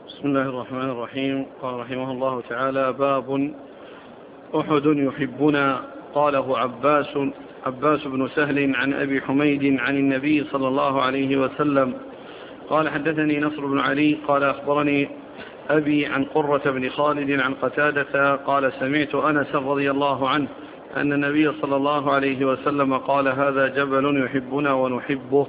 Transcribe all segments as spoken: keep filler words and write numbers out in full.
بسم الله الرحمن الرحيم. قال رحمه الله تعالى: باب أحد يحبنا. قاله عباس عباس بن سهل عن أبي حميد عن النبي صلى الله عليه وسلم قال: حدثني نصر بن علي قال: أخبرني أبي عن قرة بن خالد عن قتادة قال: سمعت أنس رضي الله عنه أن النبي صلى الله عليه وسلم قال: هذا جبل يحبنا ونحبه.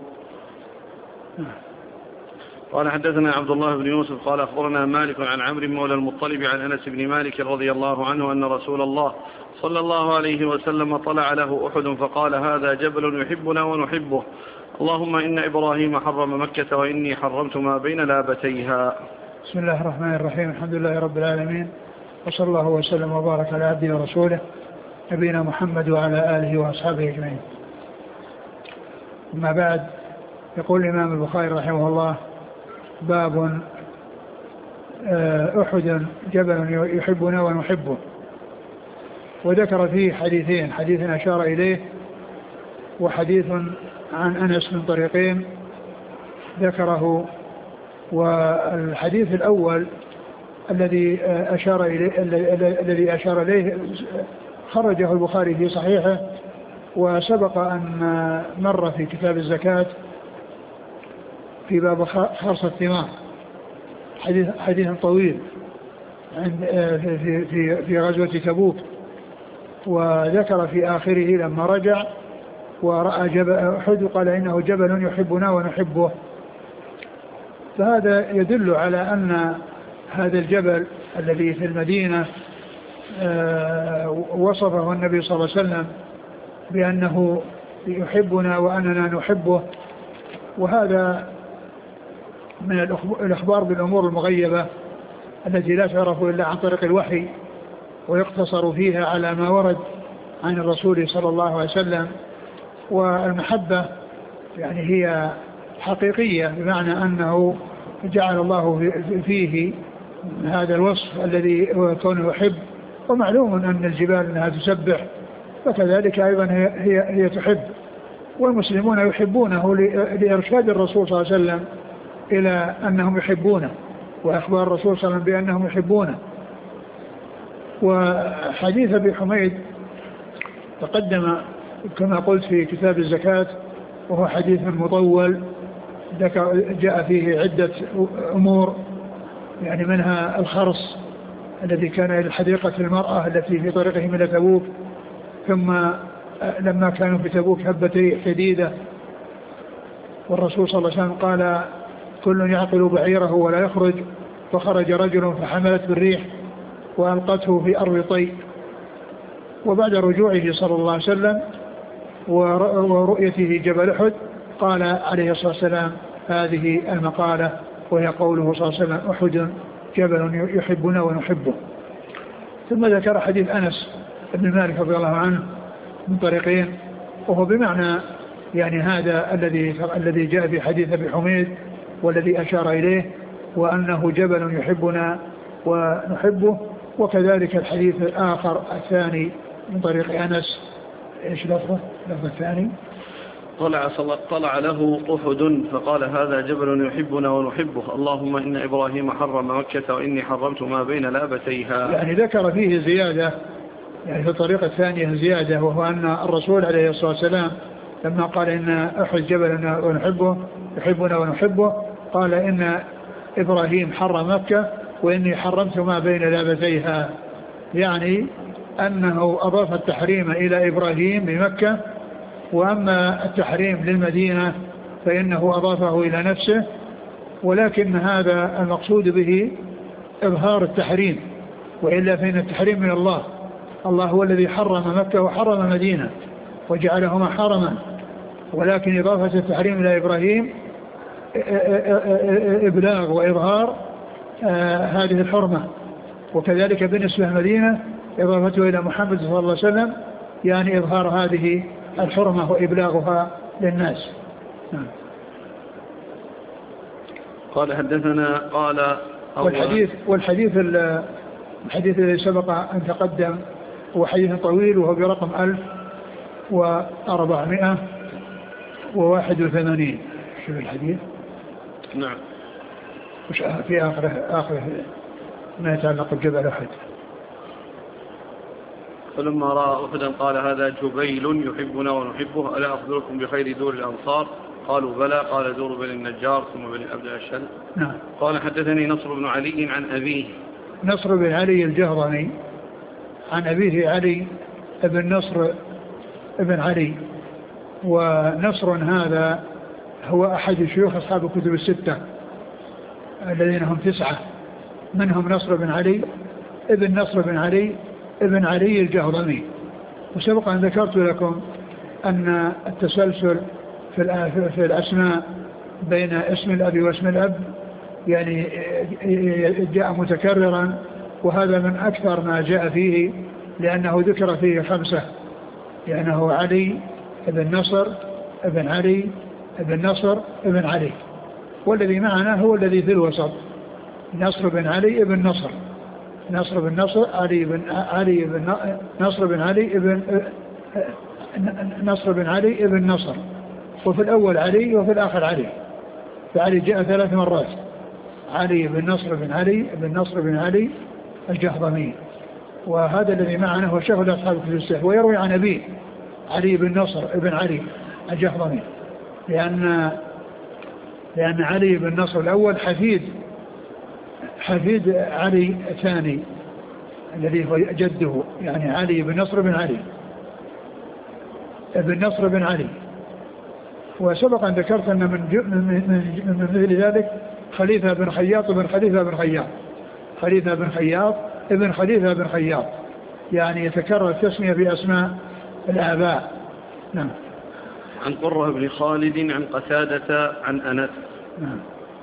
قال: حدثنا عبد الله بن يوسف قال: أخبرنا مالك عن عمرو مولى المطلب عن أنس بن مالك رضي الله عنه أن رسول الله صلى الله عليه وسلم طلع له أحد فقال: هذا جبل يحبنا ونحبه، اللهم إن إبراهيم حرم مكة وإني حرمت ما بين لابتيها. بسم الله الرحمن الرحيم. الحمد لله رب العالمين، وصلى الله وسلم وبارك على عبده ورسوله نبينا محمد وعلى آله وأصحابه أجمعين. أما بعد، يقول الإمام البخاري رحمه الله: باب أحد جبل يحبنا ونحبه. وذكر فيه حديثين: حديث أشار إليه وحديث عن أنس من طريقين ذكره. والحديث الأول الذي أشار إليه الذي أشار إليه خرجه البخاري في صحيحه، وسبق أن مر في كتاب الزكاة في باب خرص الثمار، حديث حديث طويل في في في غزوة تبوك. وذكر في آخره لما رجع ورأى جبل أحد قال: إنه جبل يحبنا ونحبه. فهذا يدل على أن هذا الجبل الذي في المدينة وصفه النبي صلى الله عليه وسلم بأنه يحبنا وأننا نحبه، وهذا من الإخبار بالأمور المغيبة التي لا تعرف إلا عن طريق الوحي، ويقتصر فيها على ما ورد عن الرسول صلى الله عليه وسلم. والمحبة يعني هي حقيقية، بمعنى أنه جعل الله فيه هذا الوصف الذي هو كونه يحب. ومعلوم أن الجبال أنها تسبح، فكذلك أيضا هي, هي, هي تحب، والمسلمون يحبونه لإرشاد الرسول صلى الله عليه وسلم إلى أنهم يحبونه، وأخبار الرسول صلى الله عليه وسلم بأنهم يحبونه. وحديث أبي حميد تقدم كما قلت في كتاب الزكاة، وهو حديث مطول جاء فيه عدة أمور، يعني منها الخرص الذي كان إلى حديقة المرأة التي في طريقه من تبوك، ثم لما كانوا في تبوك هبت ريح شديدة، والرسول صلى الله عليه وسلم قال: كل يعقل بعيره ولا يخرج، فخرج رجل فحملت بالريح وألقته في أرض طي. وبعد رجوعه صلى الله عليه وسلم ورؤيته جبل أحد قال عليه الصلاة والسلام هذه المقالة، وهي قوله صلى الله عليه وسلم: أحد جبل يحبنا ونحبه. ثم ذكر حديث أنس بن مالك رضي الله عنه من طريقين، وهو بمعنى يعني هذا الذي الذي جاء في حديث أبي حميد والذي أشار إليه، وأنه جبل يحبنا ونحبه. وكذلك الحديث الآخر الثاني من طريق أنس، إيش لفظه؟ لفظ الثاني: طلع, طلع له أحد فقال: هذا جبل يحبنا ونحبه، اللهم إن إبراهيم حرم مكة وإني حرمت ما بين لابتيها. يعني ذكر فيه زيادة، يعني في الطريقة الثانية زيادة، وهو أن الرسول عليه الصلاة والسلام لما قال إن أحد جبل ونحبه يحبنا ونحبه، قال: إن إبراهيم حرم مكة وإني حرمت ما بين لابتيها، يعني أنه أضاف التحريم إلى إبراهيم بمكة، وأما التحريم للمدينة فإنه أضافه إلى نفسه. ولكن هذا المقصود به إظهار التحريم، وإلا فإن التحريم من الله. الله هو الذي حرم مكة وحرم المدينة وجعلهما حرما، ولكن إضافة التحريم إلى إبراهيم إبلاغ وإظهار هذه الحرمة. وكذلك بالنسبة للمدينة إضافته إلى محمد صلى الله عليه وسلم يعني إظهار هذه الحرمة وإبلاغها للناس. قال: حدثنا قال والحديث, والحديث الحديث الذي سبق أن تقدم هو حديث طويل، وهو برقم ألف وأربعمائة وواحد وثمانين. شوف الحديث. نعم. في آخره آخره ما يتعلق بجبل أحد. فلما رأى أحدا قال هذا جبيل يحبنا ونحبه، ألا أخبركم بخير دور الأنصار؟ قالوا بلى. قال دور بن النجار ثم بن عبد الأشهل. نعم. قال حدثني نصر بن علي عن أبيه. نصر بن علي الجهضمي عن أبيه علي ابن نصر ابن علي. ونصر هذا هو أحد شيوخ أصحاب الكتب الستة الذين هم تسعة، منهم نصر بن علي ابن نصر بن علي ابن علي الجهضمي. وسبق أن ذكرت لكم أن التسلسل في الأسماء بين اسم الأب واسم الأب يعني جاء متكررا، وهذا من أكثر ما جاء فيه، لأنه ذكر فيه خمسة، لأنه علي ابن نصر ابن علي ابن نصر ابن علي، والذي معنا هو الذي في الوسط، نصر بن علي ابن نصر، نصر بن نصر علي بن علي بن نصر بن علي ابن نصر بن علي ابن نصر، وفي الأول علي وفي الآخر علي، فعلي جاء ثلاث مرات، علي بن نصر بن علي بن نصر بن علي الجهضمي. وهذا الذي معنا هو شيخ أصحاب الكتب الستة، ويروي عن أبيه علي بن نصر بن علي الجهضمي، لأن لأن علي بن نصر الأول حفيد حفيد علي الثاني الذي هو جده، يعني علي بن نصر بن علي ابن نصر بن علي. وسبق أن ذكرت أن من, من, من مثل ذلك خليفة بن خياط بن خليفة بن خياط خليفة بن خياط ابن خليفة بن خياط، يعني يتكرر التسمية بأسماء الآباء. نعم. عن قرة بن خالد عن قتادة عن أنس. نعم.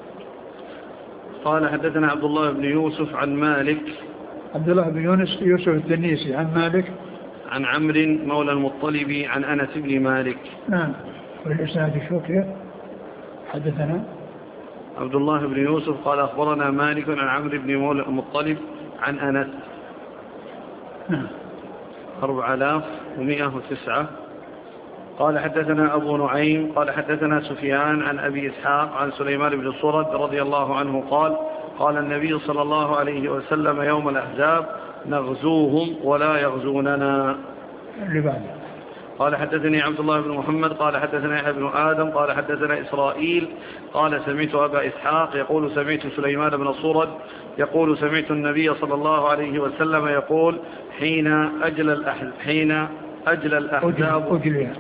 قال حدثنا عبد الله بن يوسف عن مالك. عبد الله بن يونس يوسف التنيسي عن مالك عن عمرو مولى المطلب عن أنس بن مالك. نعم. والإسناد شو كيف حدثنا عبد الله بن يوسف قال أخبرنا مالك عن عمرو بن مولى المطلب عن أنس. نعم. أربعة آلاف ومئة وتسعة. قال حدثنا أبو نعيم قال حدثنا سفيان عن أبي إسحاق عن سليمان بن صرد رضي الله عنه قال قال النبي صلى الله عليه وسلم يوم الأحزاب نغزوهم ولا يغزوننا. اللي بعد. قال حدثني عبد الله بن محمد قال حدثنا يحيى بن آدم قال حدثنا إسرائيل قال سمعت أبا إسحاق يقول سمعت سليمان بن صرد يقول سمعت النبي صلى الله عليه وسلم يقول حين أجل الأحزاب حين أجل الأحزاب أجل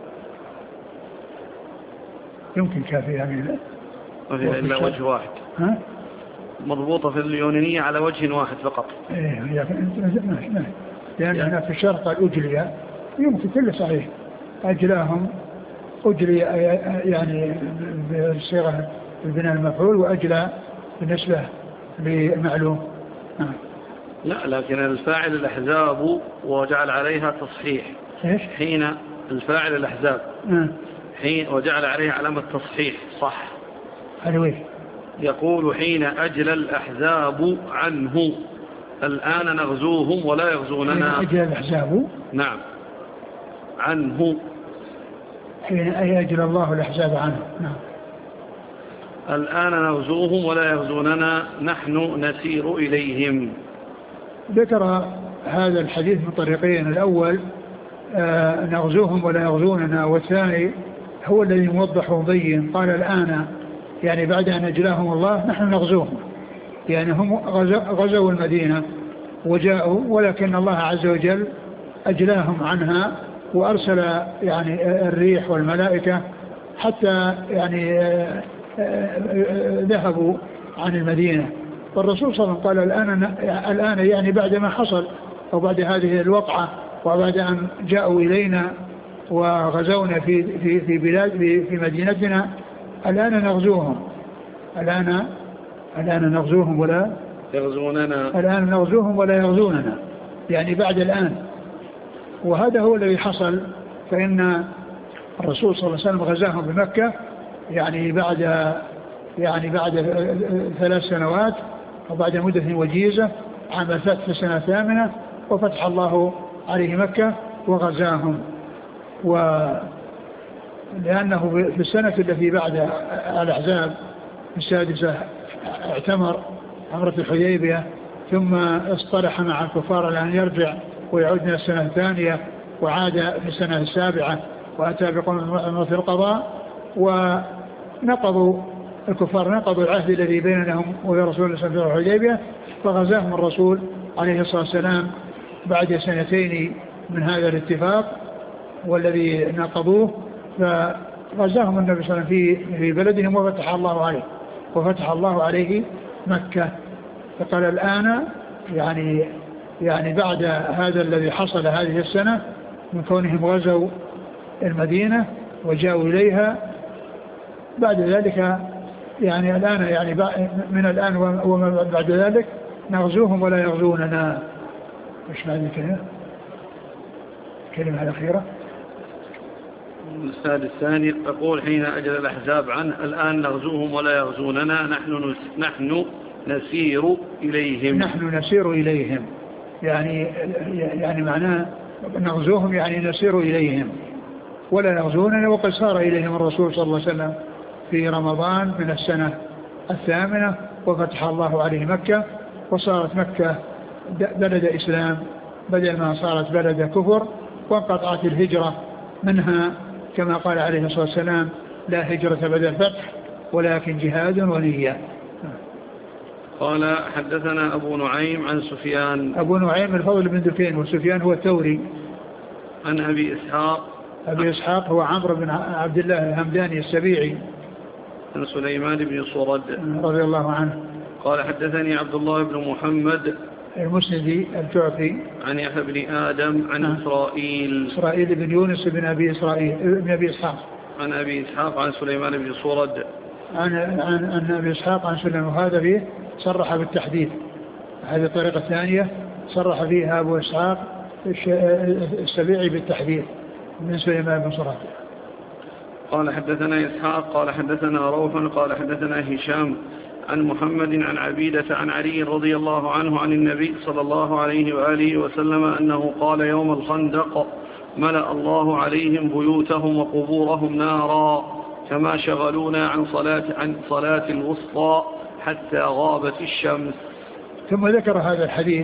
يمكن كافي يعني وفي إلا وجه واحد. ها؟ مضبوطة في اليونانية على وجه واحد فقط. إيه ماشي ماشي، لأن هنا في الشرق قال أجلية، يمكن كله صحيح. أجلاهم أجلي يعني بصيغة البناء المفعول، وأجلى بالنسبة للمعلوم. آه. لا لكن الفاعل الأحزاب وجعل عليها تصحيح. إيش؟ حين الفاعل الأحزاب آه. حين وجعل عليها علامة تصحيح صح. حلوين. يقول حين أجل الأحزاب عنه الآن نغزوهم ولا يغزوننا. حين أجل الأحزاب نعم عنه حين أجل الله الأحزاب عنه. نعم. الآن نغزوهم ولا يغزوننا نحن نسير إليهم. ذكر هذا الحديث من طريقين، الأول آه نغزوهم ولا يغزوننا، والثاني هو الذي موضح ومبين، قال الآن يعني بعد أن أجلاهم الله نحن نغزوهم، يعني هم غزوا المدينة وجاءوا، ولكن الله عز وجل أجلاهم عنها وأرسل يعني الريح والملائكة حتى يعني ذهبوا عن المدينة. والرسول صلى الله عليه وسلم قال الآن, الآن يعني بعد ما حصل أو بعد هذه الوقعة وبعد أن جاءوا إلينا وغزونا في, في, في بلاد في مدينتنا الآن نغزوهم الآن الآن نغزوهم ولا يغزوننا الآن نغزوهم ولا يغزوننا، يعني بعد الآن. وهذا هو الذي حصل، فإن الرسول صلى الله عليه وسلم غزاهم بمكة يعني بعد يعني بعد ثلاث سنوات وبعد مدة وجيزة، عام الفتح في السنة الثامنة، وفتح الله عليه مكة وغزاهم. ولأنه في السنة التي بعد الأحزاب السادسة اعتمر عمرة الحديبية، ثم اصطلح مع الكفار الآن يرجع ويعود من السنة الثانية، وعاد في السنة السابعة وأتى بقوم في القضاء، ونقضوا الكفار نقضوا العهد الذي بينهم وبين رسول الله صلى الله عليه وسلم في الحديبية، فغزاهم الرسول عليه الصلاة والسلام بعد سنتين من هذا الاتفاق والذي نقضوه، فغزاهم النبي صلى الله عليه وسلم في في بلدهم وفتح الله عليه وفتح الله عليه مكة. فقال الآن يعني يعني بعد هذا الذي حصل هذه السنة من كونهم غزوا المدينة وجاءوا إليها، بعد ذلك يعني الآن يعني من الآن وما بعد ذلك نغزوهم ولا يغزوننا. مش هذه الكلمة الكلمة الأخيرة الأستاذ الثاني تقول حين أجل الأحزاب عنه الآن نغزوهم ولا يغزوننا، نحن نحن نسير إليهم نحن نسير إليهم يعني يعني معناه نغزوهم يعني نسير إليهم ولا يغزوننا. وقد سار إليهم الرسول صلى الله عليه وسلم في رمضان من السنة الثامنة وفتح الله عليه مكة، وصارت مكة بلد إسلام بدل ما صارت بلد كفر، وانقطعت الهجرة منها كما قال عليه الصلاة والسلام لا هجرة بعد الفتح ولكن جهاد ونية. قال حدثنا أبو نعيم عن سفيان أبو نعيم الفضل بن دكين، وسفيان هو الثوري. عن أبي إسحاق أبي إسحاق هو عمرو بن عبد الله الهمداني السبيعي. عن سليمان بن صرد رضي الله عنه. قال حدثني عبد الله بن محمد المسندي الجعفي. عن يحيى بن آدم عن آه. إسرائيل إسرائيل بن يونس بن أبي إسرائيل بن أبي إسحاق. عن أبي إسحاق عن سليمان بن صرد عن عن عن أبي إسحاق عن سليمان، وهذا فيه صرح بالتحديد. هذه الطريقة الثانية صرح فيها أبو إسحاق السبيعي بالتحديد من سليمان بن صرد. قال حدثنا إسحاق قال حدثنا روح قال حدثنا هشام عن محمد عن عبيدة عن علي رضي الله عنه عن النبي صلى الله عليه وآله وسلم أنه قال يوم الخندق ملأ الله عليهم بيوتهم وقبورهم نارا كما شغلونا عن صلاة, عن صلاة الوسطى حتى غابت الشمس. ثم ذكر هذا الحديث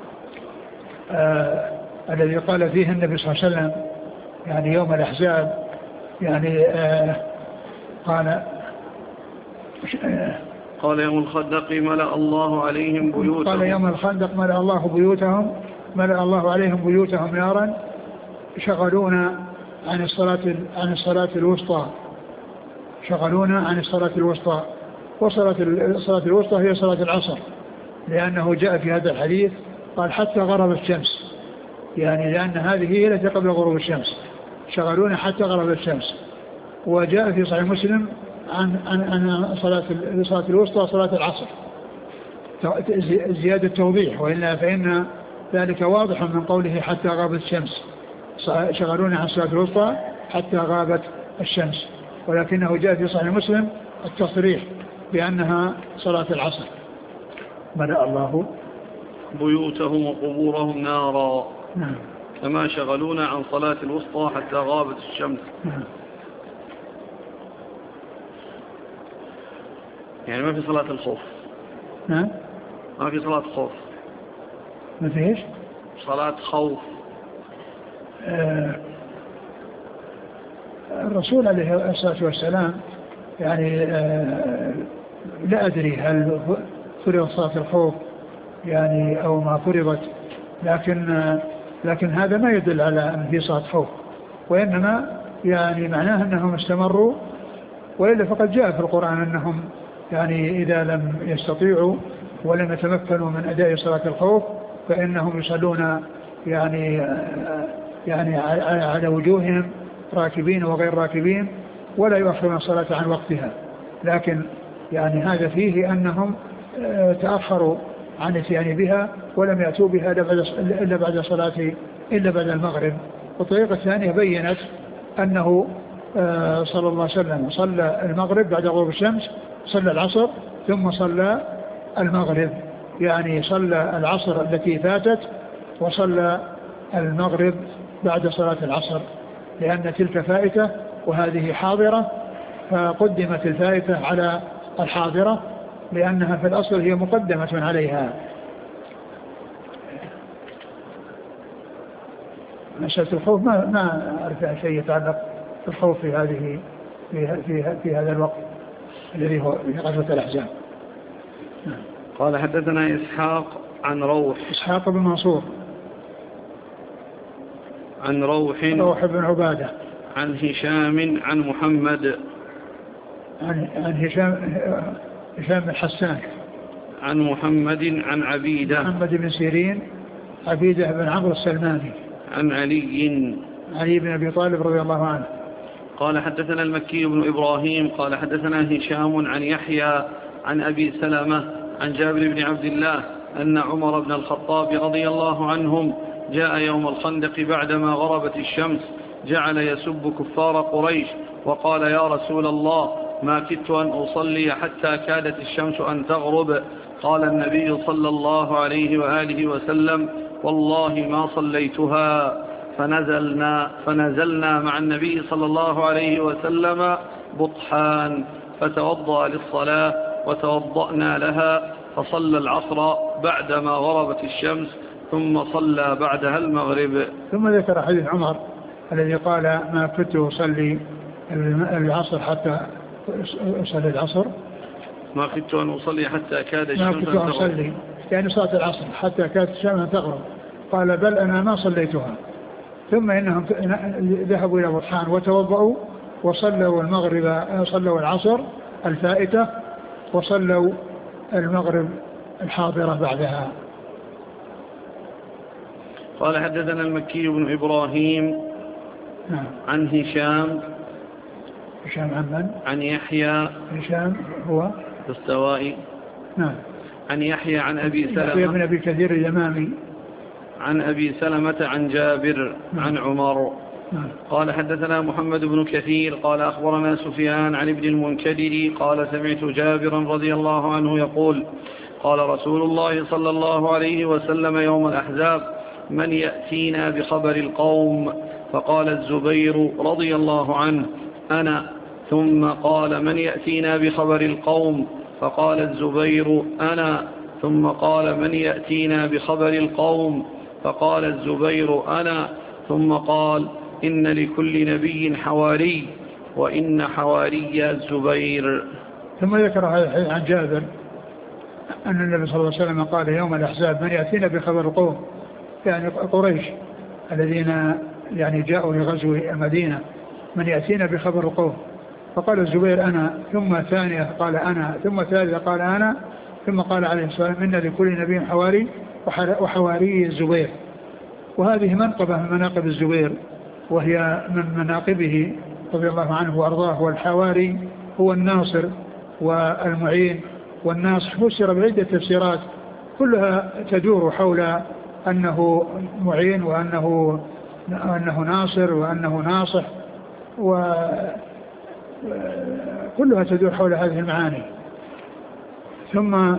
آه الذي قال فيه النبي صلى الله عليه وسلم يعني يوم الأحزاب يعني آه قال آه قال يوم الخندق ملأ الله عليهم بيوتهم قال يوم الخندق ملأ الله بيوتهم ملأ الله عليهم بيوتهم نارا شغلونا عن الصلاة عن الصلاة الوسطى شغلونا عن الصلاة الوسطى وصلاة الصلاة الوسطى هي صلاة العصر، لأنه جاء في هذا الحديث قال حتى غربت الشمس، يعني لأن هذه هي التي قبل غروب الشمس، شغلونا حتى غربت الشمس. وجاء في صحيح مسلم عن عن عن صلاة صلاة الوسطى صلاة العصر، زيادة توضيح، وإلا فإن ذلك واضح من قوله حتى غابت الشمس، شغلونا عن صلاة الوسطى حتى غابت الشمس، ولكنه جاء في صحيح مسلم التصريح بأنها صلاة العصر. ملأ الله بيوتهم وقبورهم نارا نعم. كما شغلونا عن صلاة الوسطى حتى غابت الشمس. نعم. يعني ما في صلاة الخوف. نعم. ما في صلاة خوف. ما فيش صلاة خوف. آه الرسول عليه الصلاة والسلام يعني آه لا أدري هل فرض صلاة الخوف يعني أو ما فرضت، لكن آه لكن هذا ما يدل على أن في صلاة خوف، وإنما يعني معناه أنهم استمروا، وإلا فقد جاء في القرآن أنهم يعني إذا لم يستطيعوا ولم يتمكنوا من أداء صلاة الخوف فإنهم يصلون يعني آه يعني على وجوههم راكبين وغير راكبين ولا يؤخرون الصلاة عن وقتها. لكن يعني هذا فيه أنهم تأخروا عن الاتيان بها ولم يأتوا بها إلا بعد صلاة إلا بعد المغرب. والطريقة الثانية بيّنت أنه صلى الله عليه وسلم صلى المغرب بعد غروب الشمس، صلى العصر ثم صلى المغرب، يعني صلى العصر التي فاتت وصلى المغرب بعد صلاة العصر، لأن تلك فائتة وهذه حاضرة، فقدمت الفائتة على الحاضرة لأنها في الأصل هي مقدمة عليها. مسألة الخوف ما ما أعرف شيء يتعلق بالخوف في هذه في في في هذا الوقت الذي هو في غزوة الأحزاب. قال حدثنا إسحاق عن روح إسحاق بن منصور عن روح روح بن عبادة عن هشام عن محمد عن عن هشام هشام بن حسان عن محمد عن عبيدة محمد بن سيرين عبيدة بن عمرو السلماني عن علي علي بن أبي طالب رضي الله عنه. قال حدثنا المكي بن إبراهيم قال حدثنا هشام عن يحيى عن أبي سلمة عن جابر بن عبد الله أن عمر بن الخطاب رضي الله عنهم جاء يوم الخندق بعدما غربت الشمس جعل يسب كفار قريش وقال يا رسول الله ما كدت أن أصلي حتى كادت الشمس أن تغرب. قال النبي صلى الله عليه وآله وسلم والله ما صليتها. فنزلنا, فنزلنا مع النبي صلى الله عليه وسلم بطحان فتوضأ للصلاة وتوضأنا لها فصلى العصر بعدما غربت الشمس ثم صلى بعدها المغرب. ثم ذكر حديث عمر الذي قال ما كنت أصلي العصر حتى أصلي العصر ما كنت أن أصلي حتى كاد الشمس ما كنت أصلي يعني صلاة العصر حتى كادت الشمس أن تغرب. قال بل أنا ما صليتها. ثم إنهم ذهبوا إلى بطحان وتوضأوا وصلوا المغرب صلوا العصر الفائتة وصلوا المغرب الحاضرة بعدها. قال حدثنا المكي بن إبراهيم نعم. عن هشام هشام عن من؟ عن يحيى هشام هو الدستوائي نعم. عن يحيى عن أبي سلمة يحيى بن أبي كثير اليمامي عن أبي سلمة عن جابر نعم. عن عمر نعم. قال حدثنا محمد بن كثير قال أخبرنا سفيان عن ابن المنكدر قال سمعت جابرا رضي الله عنه يقول قال رسول الله صلى الله عليه وسلم يوم الأحزاب من يأتينا بخبر القوم؟ فقال الزبير رضي الله عنه أنا. ثم قال من يأتينا بخبر القوم؟ فقال الزبير أنا. ثم قال من يأتينا بخبر القوم؟ فقال الزبير أنا. ثم قال إن لكل نبي حواري وإن حواري الزبير. ثم ذكر هذا عن جابر أن النبي صلى الله عليه وسلم قال يوم الأحزاب من يأتينا بخبر القوم يعني قريش الذين يعني جاءوا لغزو المدينة من يأتينا بخبر القوم؟ فقال الزبير أنا. ثم ثانية قال أنا. ثم ثالثة قال أنا. ثم قال عليه الصلاة والسلام إن لكل نبي حواري وحواري الزبير. وهذه منقبة من مناقب الزبير وهي من مناقبه رضي الله عنه وأرضاه. والحواري هو الناصر والمعين والناصح. فسر بعدة تفسيرات كلها تدور حول أنه معين وأنه أنه ناصر وأنه ناصح وكلها تدور حول هذه المعاني. ثم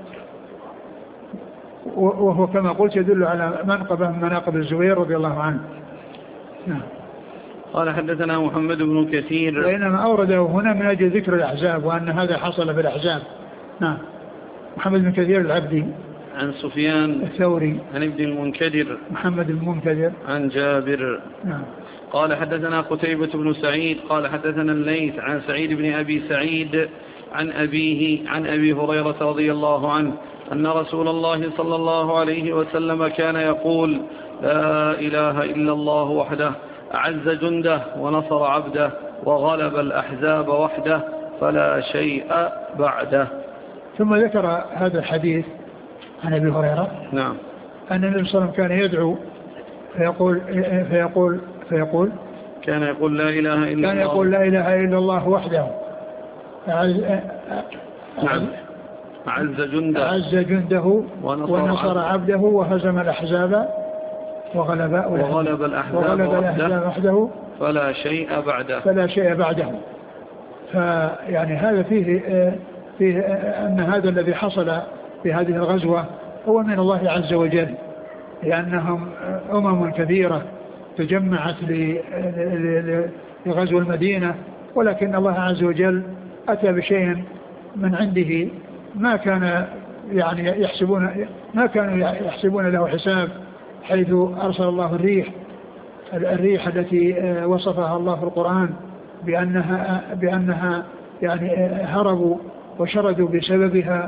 وهو كما قلت يدل على منقبة من مناقب الزبير رضي الله عنه. نعم. قال حدثنا محمد بن كثير وإنما أورده هنا من أجل ذكر الأحزاب وأن هذا حصل في الأحزاب. نعم. محمد بن كثير العبدي عن سفيان الثوري عن ابن المنكدر محمد بن المنكدر عن جابر. نعم. قال حدثنا قتيبة بن سعيد قال حدثنا الليث عن سعيد بن أبي سعيد عن أبيه عن أبي هريرة رضي الله عنه أن رسول الله صلى الله عليه وسلم كان يقول لا إله إلا الله وحده أعز جنده ونصر عبده وغلب الأحزاب وحده فلا شيء بعده. ثم ذكر هذا الحديث عن أبي هريرة نعم أن النبي صلى الله عليه وسلم كان يدعو فيقول فيقول فيقول كان يقول لا إله إلا الله كان يقول لا إله إلا الله وحده أعز نعم أعز جنده أعز جنده ونصر, ونصر عبده وهزم الأحزاب وغلب وغلب الأحزاب, وغلب الأحزاب وحده فلا شيء بعده فلا شيء بعده. فيعني هذا فيه فيه أن هذا الذي حصل في هذه الغزوة هو من الله عز وجل لأنهم أمم كثيرة تجمعت لغزو المدينة ولكن الله عز وجل أتى بشيء من عنده ما كان يعني يحسبون ما كانوا يحسبون له حساب، حيث أرسل الله الريح الريح التي وصفها الله في القرآن بأنها بأنها يعني هربوا وشردوا بسببها،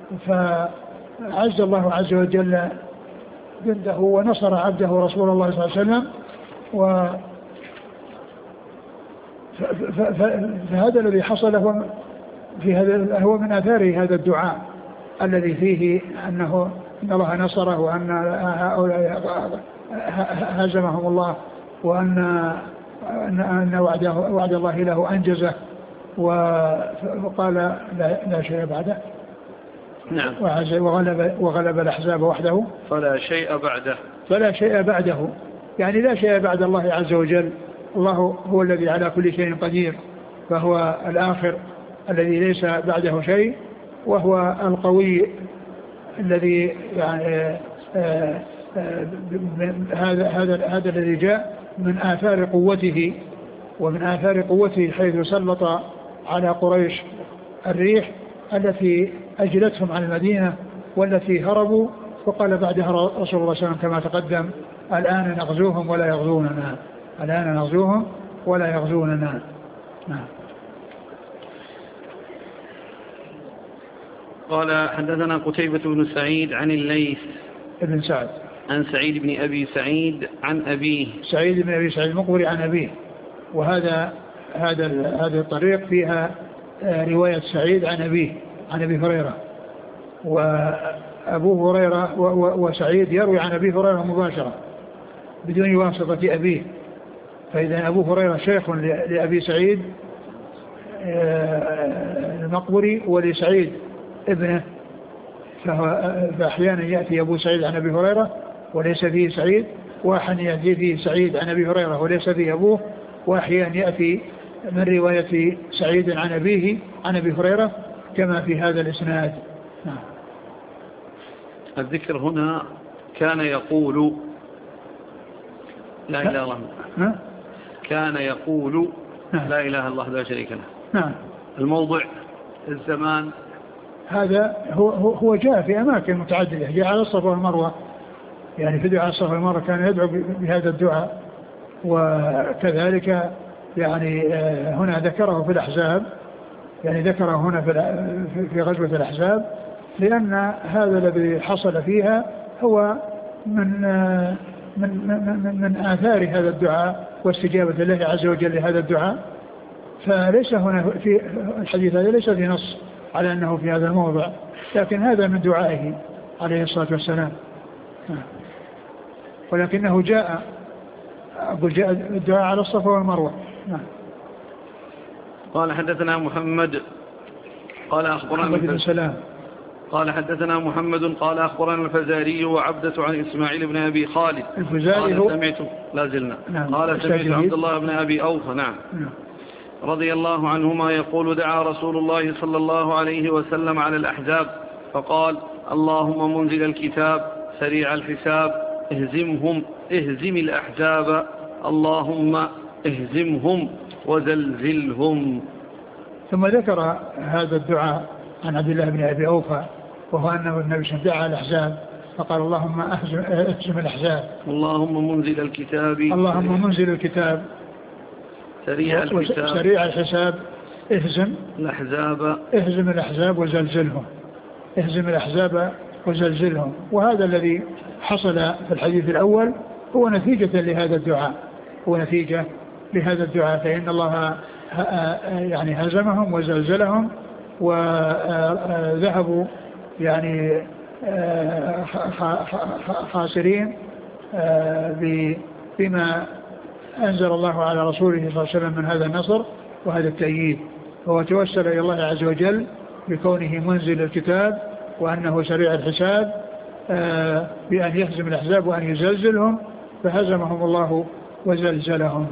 فعز الله عز وجل جنده ونصر عبده رسول الله صلى الله عليه وسلم. و فهذا الذي حصل هو في هذا هو من آثار هذا الدعاء الذي فيه أنه إن الله نصره وأن هؤلاء هزمهم الله وأن أن وعده وعد الله له أنجزه، وقال لا, لا شيء بعده. نعم. وغلب وغلب الأحزاب وحده فلا شيء بعده فلا شيء بعده يعني لا شيء بعد الله عز وجل. الله هو الذي على كل شيء قدير، فهو الآخر الذي ليس بعده شيء، وهو القوي الذي يعني آآ آآ هذا هذا هذا الذي جاء من آثار قوته ومن آثار قوته حيث سلط على قريش الريح التي أجلتهم عن المدينة والتي هربوا، وقال بعدها رسول الله صلى الله عليه وسلم كما تقدم: الآن نغزوهم ولا يغزوننا، الآن نغزوهم ولا يغزوننا. نعم. قال حدثنا قتيبة بن سعيد عن الليث ابن سعد عن سعيد بن أبي سعيد عن أبيه سعيد بن أبي سعيد المقبري عن أبيه. وهذا هذا هذا الطريق فيها رواية سعيد عن أبيه عن أبي هريرة، وأبو هريرة وسعيد يروي عن أبي هريرة مباشرة بدون واسطة أبيه، فإذا أبو هريرة شيخ لأبي سعيد المقبري ولسعيد ابنه، فأحيانا يأتي أبو سعيد عن أبي هريرة وليس فيه سعيد، وأحيانا يأتي فيه سعيد عن أبي هريرة وليس فيه أبوه، وأحيانا يأتي من رواية سعيد عن أبيه عن أبي هريرة كما في هذا الإسناد. نعم. الذكر هنا كان يقول لا إله إلا الله، كان يقول لا إله إلا الله لا شريك له. نعم. الموضع الزمان هذا هو هو جاء في أماكن متعددة، جاء على الصفا والمروة، يعني في دعاء الصفا والمروة كان يدعو بهذا الدعاء، وكذلك يعني هنا ذكره في الأحزاب، يعني ذكره هنا في غزوة الأحزاب، لأن هذا الذي حصل فيها هو من من من, من آثار هذا الدعاء واستجابة الله عز وجل لهذا الدعاء. فليس هنا في الحديث هذا ليس في نص على أنه في هذا الموضع، لكن هذا من دعائه عليه الصلاة والسلام، ولكنه جاء أقول جاء الدعاء على الصفا والمروة. قال حدثنا محمد قال أخبرنا محمد بن سلام قال حدثنا محمد قال أخبرنا الفزاري وعبدة عن إسماعيل بن أبي خالد الفزاري قال سمعت لا زلنا نعم. قال سمعت عبد الله بن أبي أوفى نعم. نعم رضي الله عنهما يقول: دعا رسول الله صلى الله عليه وسلم على الأحزاب فقال: اللهم منزل الكتاب سريع الحساب اهزمهم اهزم الأحزاب اللهم اهزمهم وزلزلهم. ثم ذكر هذا الدعاء عن عبد الله بن أبي أوفى، وهو أنه النبي صلى الله عليه وسلم دعا الأحزاب فقال: اللهم اهزم الأحزاب اللهم منزل الكتاب اللهم منزل الكتاب سريع الحساب سريع الحساب اهزم الأحزاب اهزم الأحزاب وزلزلهم اهزم الأحزاب وزلزلهم. وهذا الذي حصل في الحديث الأول هو نتيجة لهذا الدعاء هو نتيجة لهذا الدعاء فإن الله يعني هزمهم وزلزلهم وذهبوا يعني خاسرين بما أنزل الله على رسوله صلى الله عليه وسلم من هذا النصر وهذا التأييد. هو توسل إلى الله عز وجل بكونه منزل الكتاب وأنه سريع الحساب بأن يهزم الأحزاب وأن يزلزلهم، فهزمهم الله وزلزلهم.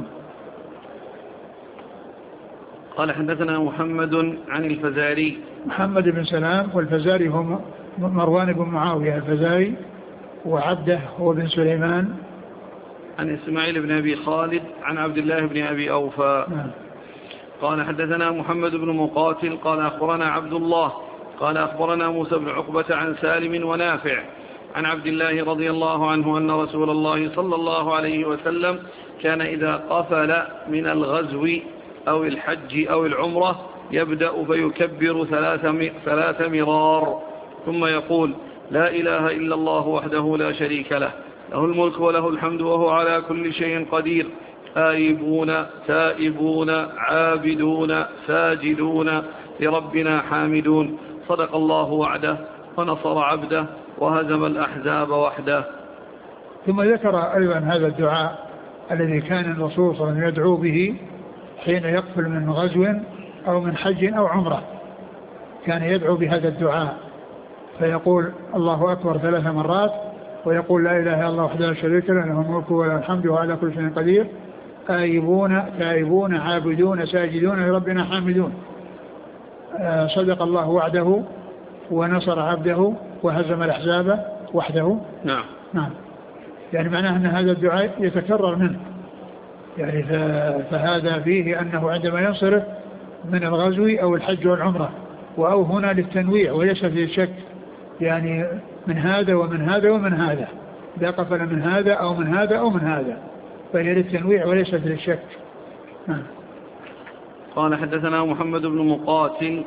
قال حدثنا محمد عن الفزاري محمد بن سلام، والفزاري هم مروان بن معاوية الفزاري، وعبده هو بن سليمان، عن إسماعيل بن أبي خالد عن عبد الله بن أبي أوفى. نعم. قال حدثنا محمد بن مقاتل قال أخبرنا عبد الله قال أخبرنا موسى بن عقبة عن سالم ونافع عن عبد الله رضي الله عنه أن رسول الله صلى الله عليه وسلم كان إذا قفل من الغزو أو الحج أو العمرة يبدأ فيكبر ثلاث, ثلاث مرار ثم يقول لا إله إلا الله وحده لا شريك له له الملك وله الحمد وهو على كل شيء قدير آيبون تائبون عابدون ساجدون لربنا حامدون صدق الله وعده ونصر عبده وهزم الأحزاب وحده. ثم ذكر أيضا هذا الدعاء الذي كان الرسول صلى الله عليه وسلم يدعو به حين يقفل من غزو أو من حج أو عمرة، كان يدعو بهذا الدعاء فيقول الله أكبر ثلاث مرات ويقول لا إله إلا الله وحده لا شريك له له الملك وله الحمد وهو على كل شيء قدير آيبون تائبون عابدون ساجدون لربنا حامدون صدق الله وعده ونصر عبده وهزم الأحزاب وحده. نعم نعم يعني معناه أن هذا الدعاء يتكرر منه، يعني فهذا فيه أنه عندما ينصرف من الغزو أو الحج والعمرة وأو هنا للتنويع وليس فيه شك، يعني من هذا ومن هذا ومن هذا، إذا قفل من هذا أو من هذا أو من هذا فهي للتنويع وليست للشك. نعم. قال حدثنا محمد بن مقاتل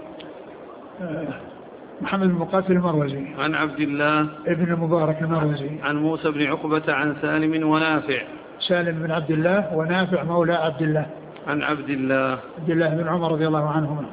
محمد بن مقاتل المروزي عن عبد الله ابن المبارك المروزي عن موسى بن عقبة عن سالم ونافع سالم بن عبد الله ونافع مولى عبد الله عن عبد الله عبد الله بن عمر رضي الله عنهما.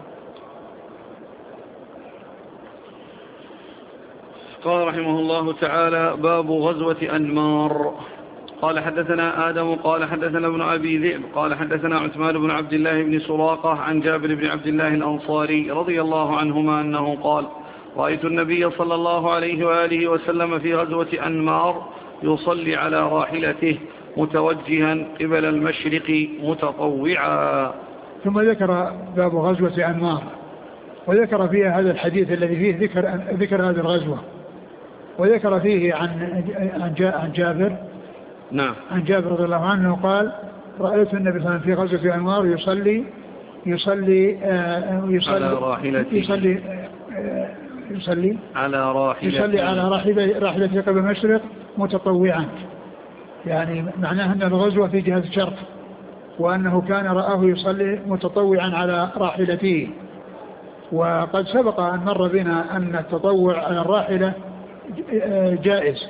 قال رحمه الله تعالى باب غزوة أنمار. قال حدثنا آدم قال حدثنا ابن أبي ذئب قال حدثنا عثمان بن عبد الله بن سراقة عن جابر بن عبد الله الأنصاري رضي الله عنهما أنه قال رأيت النبي صلى الله عليه وآله وسلم في غزوة أنمار يصلي على راحلته متوجها قبل المشرق متطوعا. ثم ذكر باب غزوة أنمار وذكر فيها هذا الحديث الذي فيه ذكر, ذكر هذه الغزوة، وذكر فيه عن, عن جابر نعم عن جابر رضي الله عنه قال رأيت النبي صلى الله عليه وسلم في غزوة أنمار يصلي يصلي يصلي على راحلته يصلي يصلي على راحلته يصلي على راحلته راحلته قبل المشرق متطوعا، يعني معناه أن الغزوة في جهة الشرق وأنه كان رآه يصلي متطوعا على راحلته. وقد سبق أن مر بنا أن التطوع على الراحلة جائز،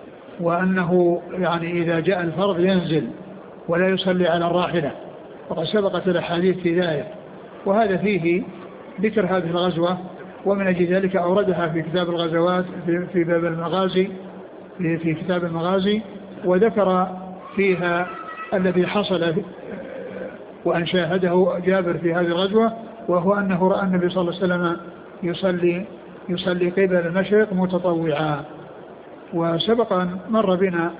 وأنه يعني إذا جاء الفرض ينزل ولا يصلي على الراحلة، وقد سبقت الأحاديث في ذلك، وهذا فيه ذكر هذه الغزوة، ومن أجل ذلك أوردها في كتاب الغزوات في باب المغازي في كتاب المغازي، وذكر فيها الذي حصل وأن شاهده جابر في هذه الغزوة، وهو أنه رأى النبي صلى الله عليه وسلم يصلي يصلي قبل المشرق متطوعا. وسبق أن مر بنا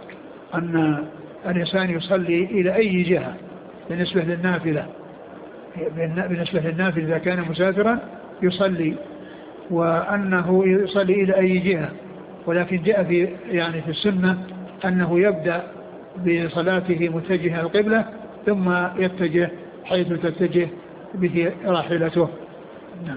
أن الإنسان يصلي إلى أي جهة بالنسبة للنافلة بالنسبة للنافلة إذا كان مسافرا يصلي، وأنه يصلي إلى أي جهة، ولكن جاء في يعني في السنة أنه يبدأ بصلاته متجه القبلة ثم يتجه حيث تتجه به راحلته. نعم.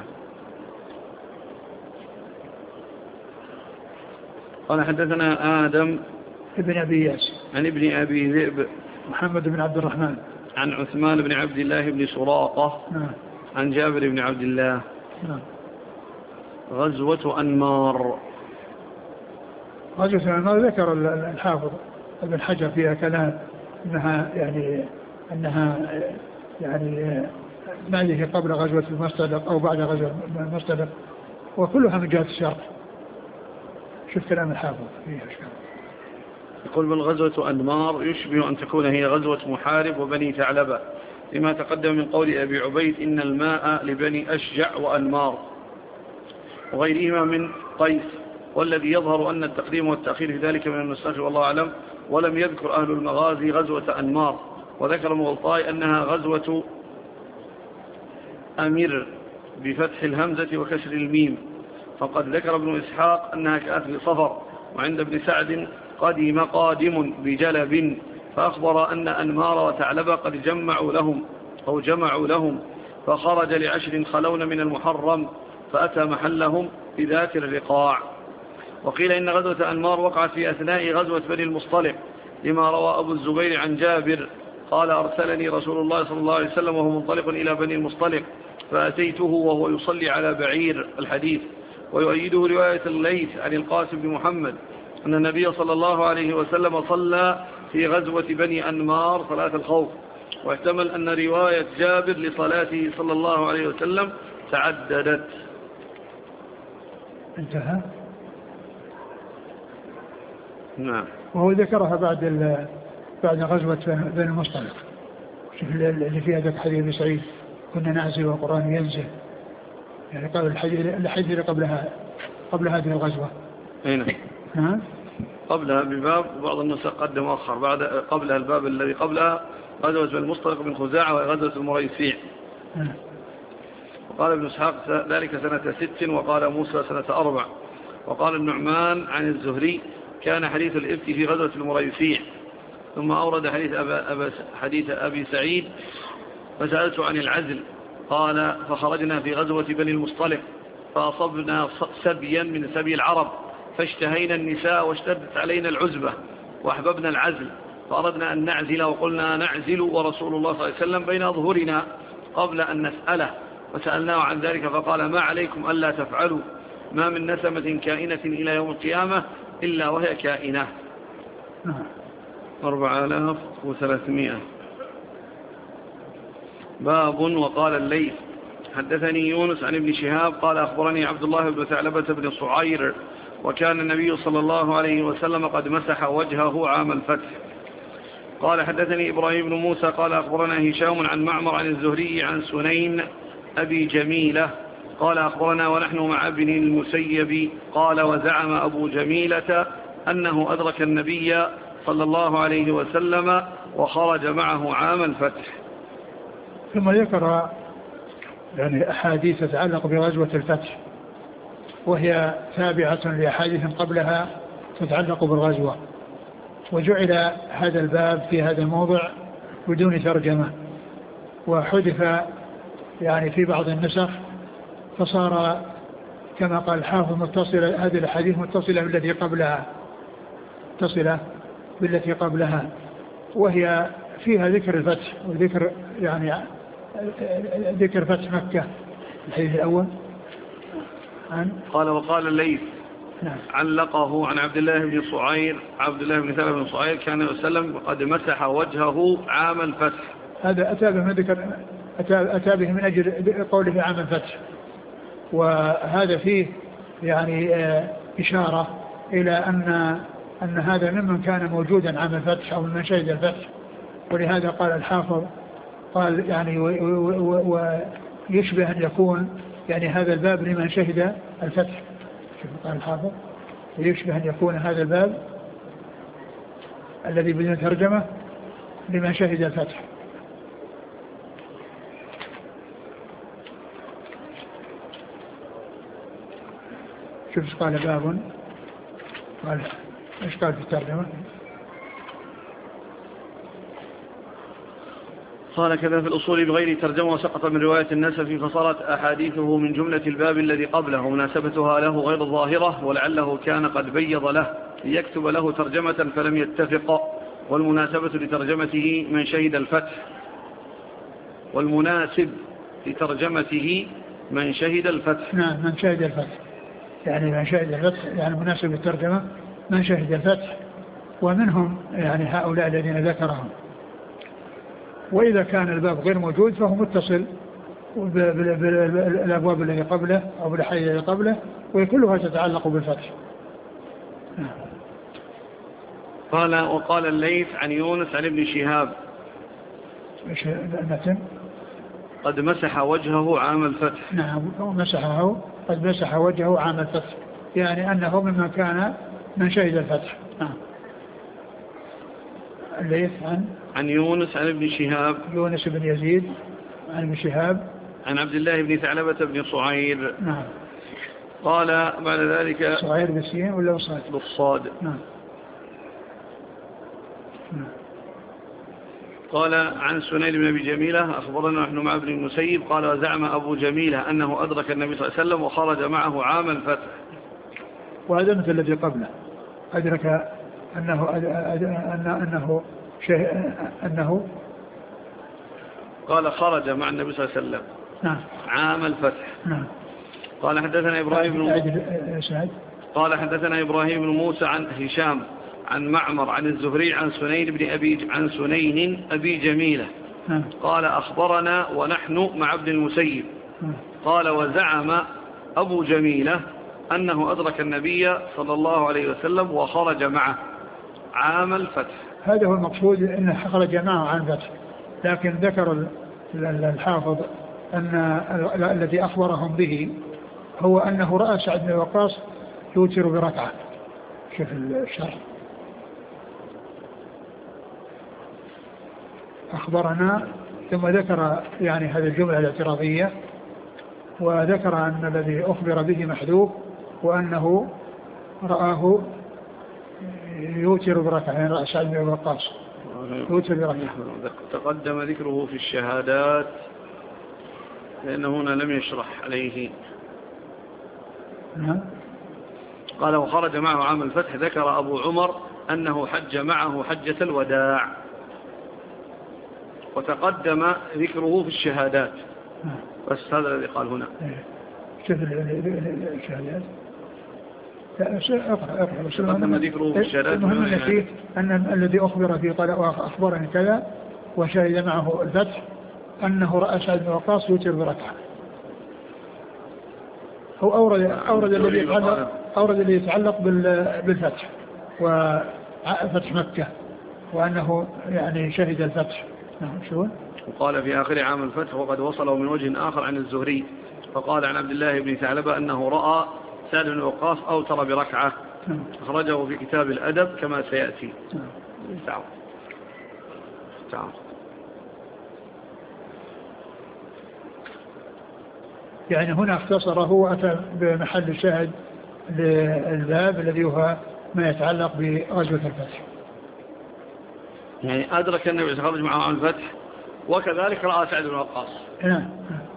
قال حدثنا آدم ابن أبي ياس عن ابن أبي ذئب محمد بن عبد الرحمن عن عثمان بن عبد الله بن سراقة نعم. عن جابر بن عبد الله. نعم. غزوة أنمار. غزوة أنمار ذكر الحافظ ابن حجر فيها كلام أنها يعني أنها يعني ما هي قبل غزوة المصطلق أو بعد غزوة المصطلق، وكلها من جهة الشرق. شوف كلام الحافظ فيها أشكال. يقول بالغزوة أنمار يشبه أن تكون هي غزوة محارب وبني ثعلبة، لما تقدم من قول أبي عبيد إن الماء لبني أشجع وأنمار وغيرهما من قيس، والذي يظهر أن التقديم والتأخير في ذلك من النسخ والله أعلم. ولم يذكر أهل المغازي غزوة أنمار، وذكر مغلطاي أنها غزوة أمير بفتح الهمزة وكسر الميم، فقد ذكر ابن إسحاق أنها كانت في صفر، وعند ابن سعد قدم قادم بجلب، فأخبر أن أنمار وثعلبة قد جمعوا لهم أو جمعوا لهم، فخرج لعشر خلون من المحرم فأتى محلهم بذات الرقاع. وقيل إن غزوة أنمار وقعت في أثناء غزوة بني المصطلق، لما روى أبو الزبير عن جابر قال أرسلني رسول الله صلى الله عليه وسلم وهو منطلق إلى بني المصطلق، فأتيته وهو يصلي على بعير الحديث. ويؤيده رواية الليث عن القاسم بن محمد أن النبي صلى الله عليه وسلم صلى في غزوة بني أنمار صلاة الخوف، واحتمل أن رواية جابر لصلاته صلى الله عليه وسلم تعددت. انتهى. نعم. وهو ذكرها بعد بعد غزوة بني المصطلق، اللي فيها ذاك حديث ابي سعيد كنا نعزل والقرآن ينزل، يعني قبل الحديث اللي قبلها قبل هذه الغزوة. هنا نعم. قبلها بباب، وبعض النسخ قدم أخر بعد قبلها الباب الذي قبلها غزوة بني المصطلق بن خزاعة وغزوة المريسيع. نعم. وقال ابن إسحاق ذلك سنة ست، وقال موسى سنة أربع. وقال النعمان عن الزهري كان حديث الإفك في غزوة المريسيع. ثم أورد حديث, أبا أبا حديث أبي سعيد فسألت عن العزل، قال فخرجنا في غزوة بني المصطلق فأصبنا سبيا من سبي العرب، فاشتهينا النساء واشتدت علينا العزبة وأحببنا العزل، فأردنا أن نعزل وقلنا نعزل ورسول الله صلى الله عليه وسلم بين أظهرنا قبل أن نسأله، فسألناه عن ذلك فقال ما عليكم ألا تفعلوا، ما من نسمة كائنة إلى يوم القيامة إلا وهي كائنة. أربعة آلاف وثلاثمائة. باب. وقال الليث حدثني يونس عن ابن شهاب قال أخبرني عبد الله بن ثعلبة بن صعير وكان النبي صلى الله عليه وسلم قد مسح وجهه عام الفتح. قال حدثني إبراهيم بن موسى قال أخبرنا هشام عن معمر عن الزهري عن سنين أبي جميلة قال أخبرنا ونحن مع ابن المسيب قال وزعم أبو جميلة أنه أدرك النبي صلى الله عليه وسلم وخرج معه عام الفتح. ثم ذكر يعني أحاديث تتعلق بغزوة الفتح، وهي تابعة لأحاديث قبلها تتعلق بالغزوة، وجعل هذا الباب في هذا الموضع بدون ترجمة، وحدث يعني في بعض النسخ فصار كما قال الحافظ متصلة، هذه الأحاديث متصلة بالتي قبلها متصلة بالتي قبلها وهي فيها ذكر الفتح وذكر يعني ذكر فتح مكة. الحديث الأول عن قال وقال الليث نعم. علقه عن عبد الله بن صعير عبد الله بن ثعلبة بن صعير كان يسلم وقد مسح وجهه عام الفتح. هذا أتى به من ذكر أتى به من أجل قوله عام الفتح، وهذا فيه يعني إشارة إلى أن أن هذا ممن كان موجودا عام الفتح أو من شهد الفتح، ولهذا قال الحافظ قال يعني ويشبه أن يكون يعني هذا الباب لمن شهد الفتح. شوف قال الحافظ ويشبه أن يكون هذا الباب الذي بدون ترجمة لمن شهد الفتح. شوف قال باب قال ايش قال في الترجمة؟ قال كذا في الأصول بغير ترجمة وسقط من رواية النسفي فصارت أحاديثه من جملة الباب الذي قبله مناسبتها له غير ظاهرة، ولعله كان قد بيض له ليكتب له ترجمة فلم يتفق، والمناسبة لترجمته من شهد الفتح والمناسب لترجمته من شهد الفتح. نعم من شهد الفتح، يعني من شهد الفتح يعني مناسب للترجمة من شهد الفتح، ومنهم يعني هؤلاء الذين ذكرهم. وإذا كان الباب غير موجود فهو متصل بالأبواب التي قبله أو بالحي التي قبله، وكلها تتعلق بالفتح. قال وقال الليث عن يونس عن ابن شهاب ايش المتن؟ قد مسح وجهه عام الفتح. نعم مسحه قد مسح وجهه عام الفتح، يعني أنه ممن كان من شهد الفتح. نعم. الليث عن عن يونس عن ابن شهاب يونس بن يزيد عن ابن شهاب عن عبد الله بن ثعلبة بن صعير. نعم. قال بعد ذلك صعير بالسين ولا بالصاد؟ بالصاد. نعم. نعم. قال عن سنيد بن أبي جميلة أخبرنا نحن مع ابن المسيب قال وزعم أبو جميلة أنه أدرك النبي صلى الله عليه وسلم وخرج معه عام الفتح. وهذا مثل الذي قبله أدرك أنه أنه أنه شيء أنه قال خرج مع النبي صلى الله عليه وسلم نعم عام الفتح. نعم. قال حدثنا إبراهيم بن قال حدثنا إبراهيم بن موسى عن هشام عن معمر عن الزهري عن سنين بن أبي عن سنين أبي جميلة نعم. قال أخبرنا ونحن مع ابن المسيب نعم. قال وزعم أبو جميلة أنه أدرك النبي صلى الله عليه وسلم وخرج معه عام الفتح. هذا هو المقصود أنه خرج معه عام الفتح، لكن ذكر الحافظ أن الذي أخبرهم به هو أنه رأى سعد بن وقاص يوتر بركعة. شوف الشرح أخبرنا ثم ذكر يعني هذه الجملة الاعتراضية وذكر أن الذي أخبر به محذوف وأنه رآه يوتر بركعة، يعني رأى سعد بن وقاص يوتر بركعة. تقدم ذكره في الشهادات لأنه هنا لم يشرح عليه. نعم. قال وخرج معه عام الفتح ذكر أبو عمر أنه حج معه حجة الوداع وتقدم ذكره في الشهادات. بس هذا الذي قال هنا. شوف الشهادات تقدم ذكره في الشهادات. المهم فيه أن الذي أخبر فيه قال أخبرني كذا وشهد معه الفتح أنه رأى سعد بن وقاص يوتر بركعة. هو أورد أورد الذي يتعلق أورد الذي يتعلق بالفتح وفتح مكة وأنه يعني شهد الفتح. نعم. شو؟ وقال في آخر عام الفتح وقد وصله من وجه آخر عن الزهري فقال عن عبد الله بن ثعلبة أنه رأى سعد بن وقاص أوتر بركعة أخرجه في كتاب الأدب كما سيأتي. تعال تعال. يعني هنا اختصره وأتى بمحل الشاهد للباب الذي هو ما يتعلق بغزوة الفتح. يعني أدرك النبي خرج معه عن الفتح وكذلك رأى سعد بن وقاص. نعم.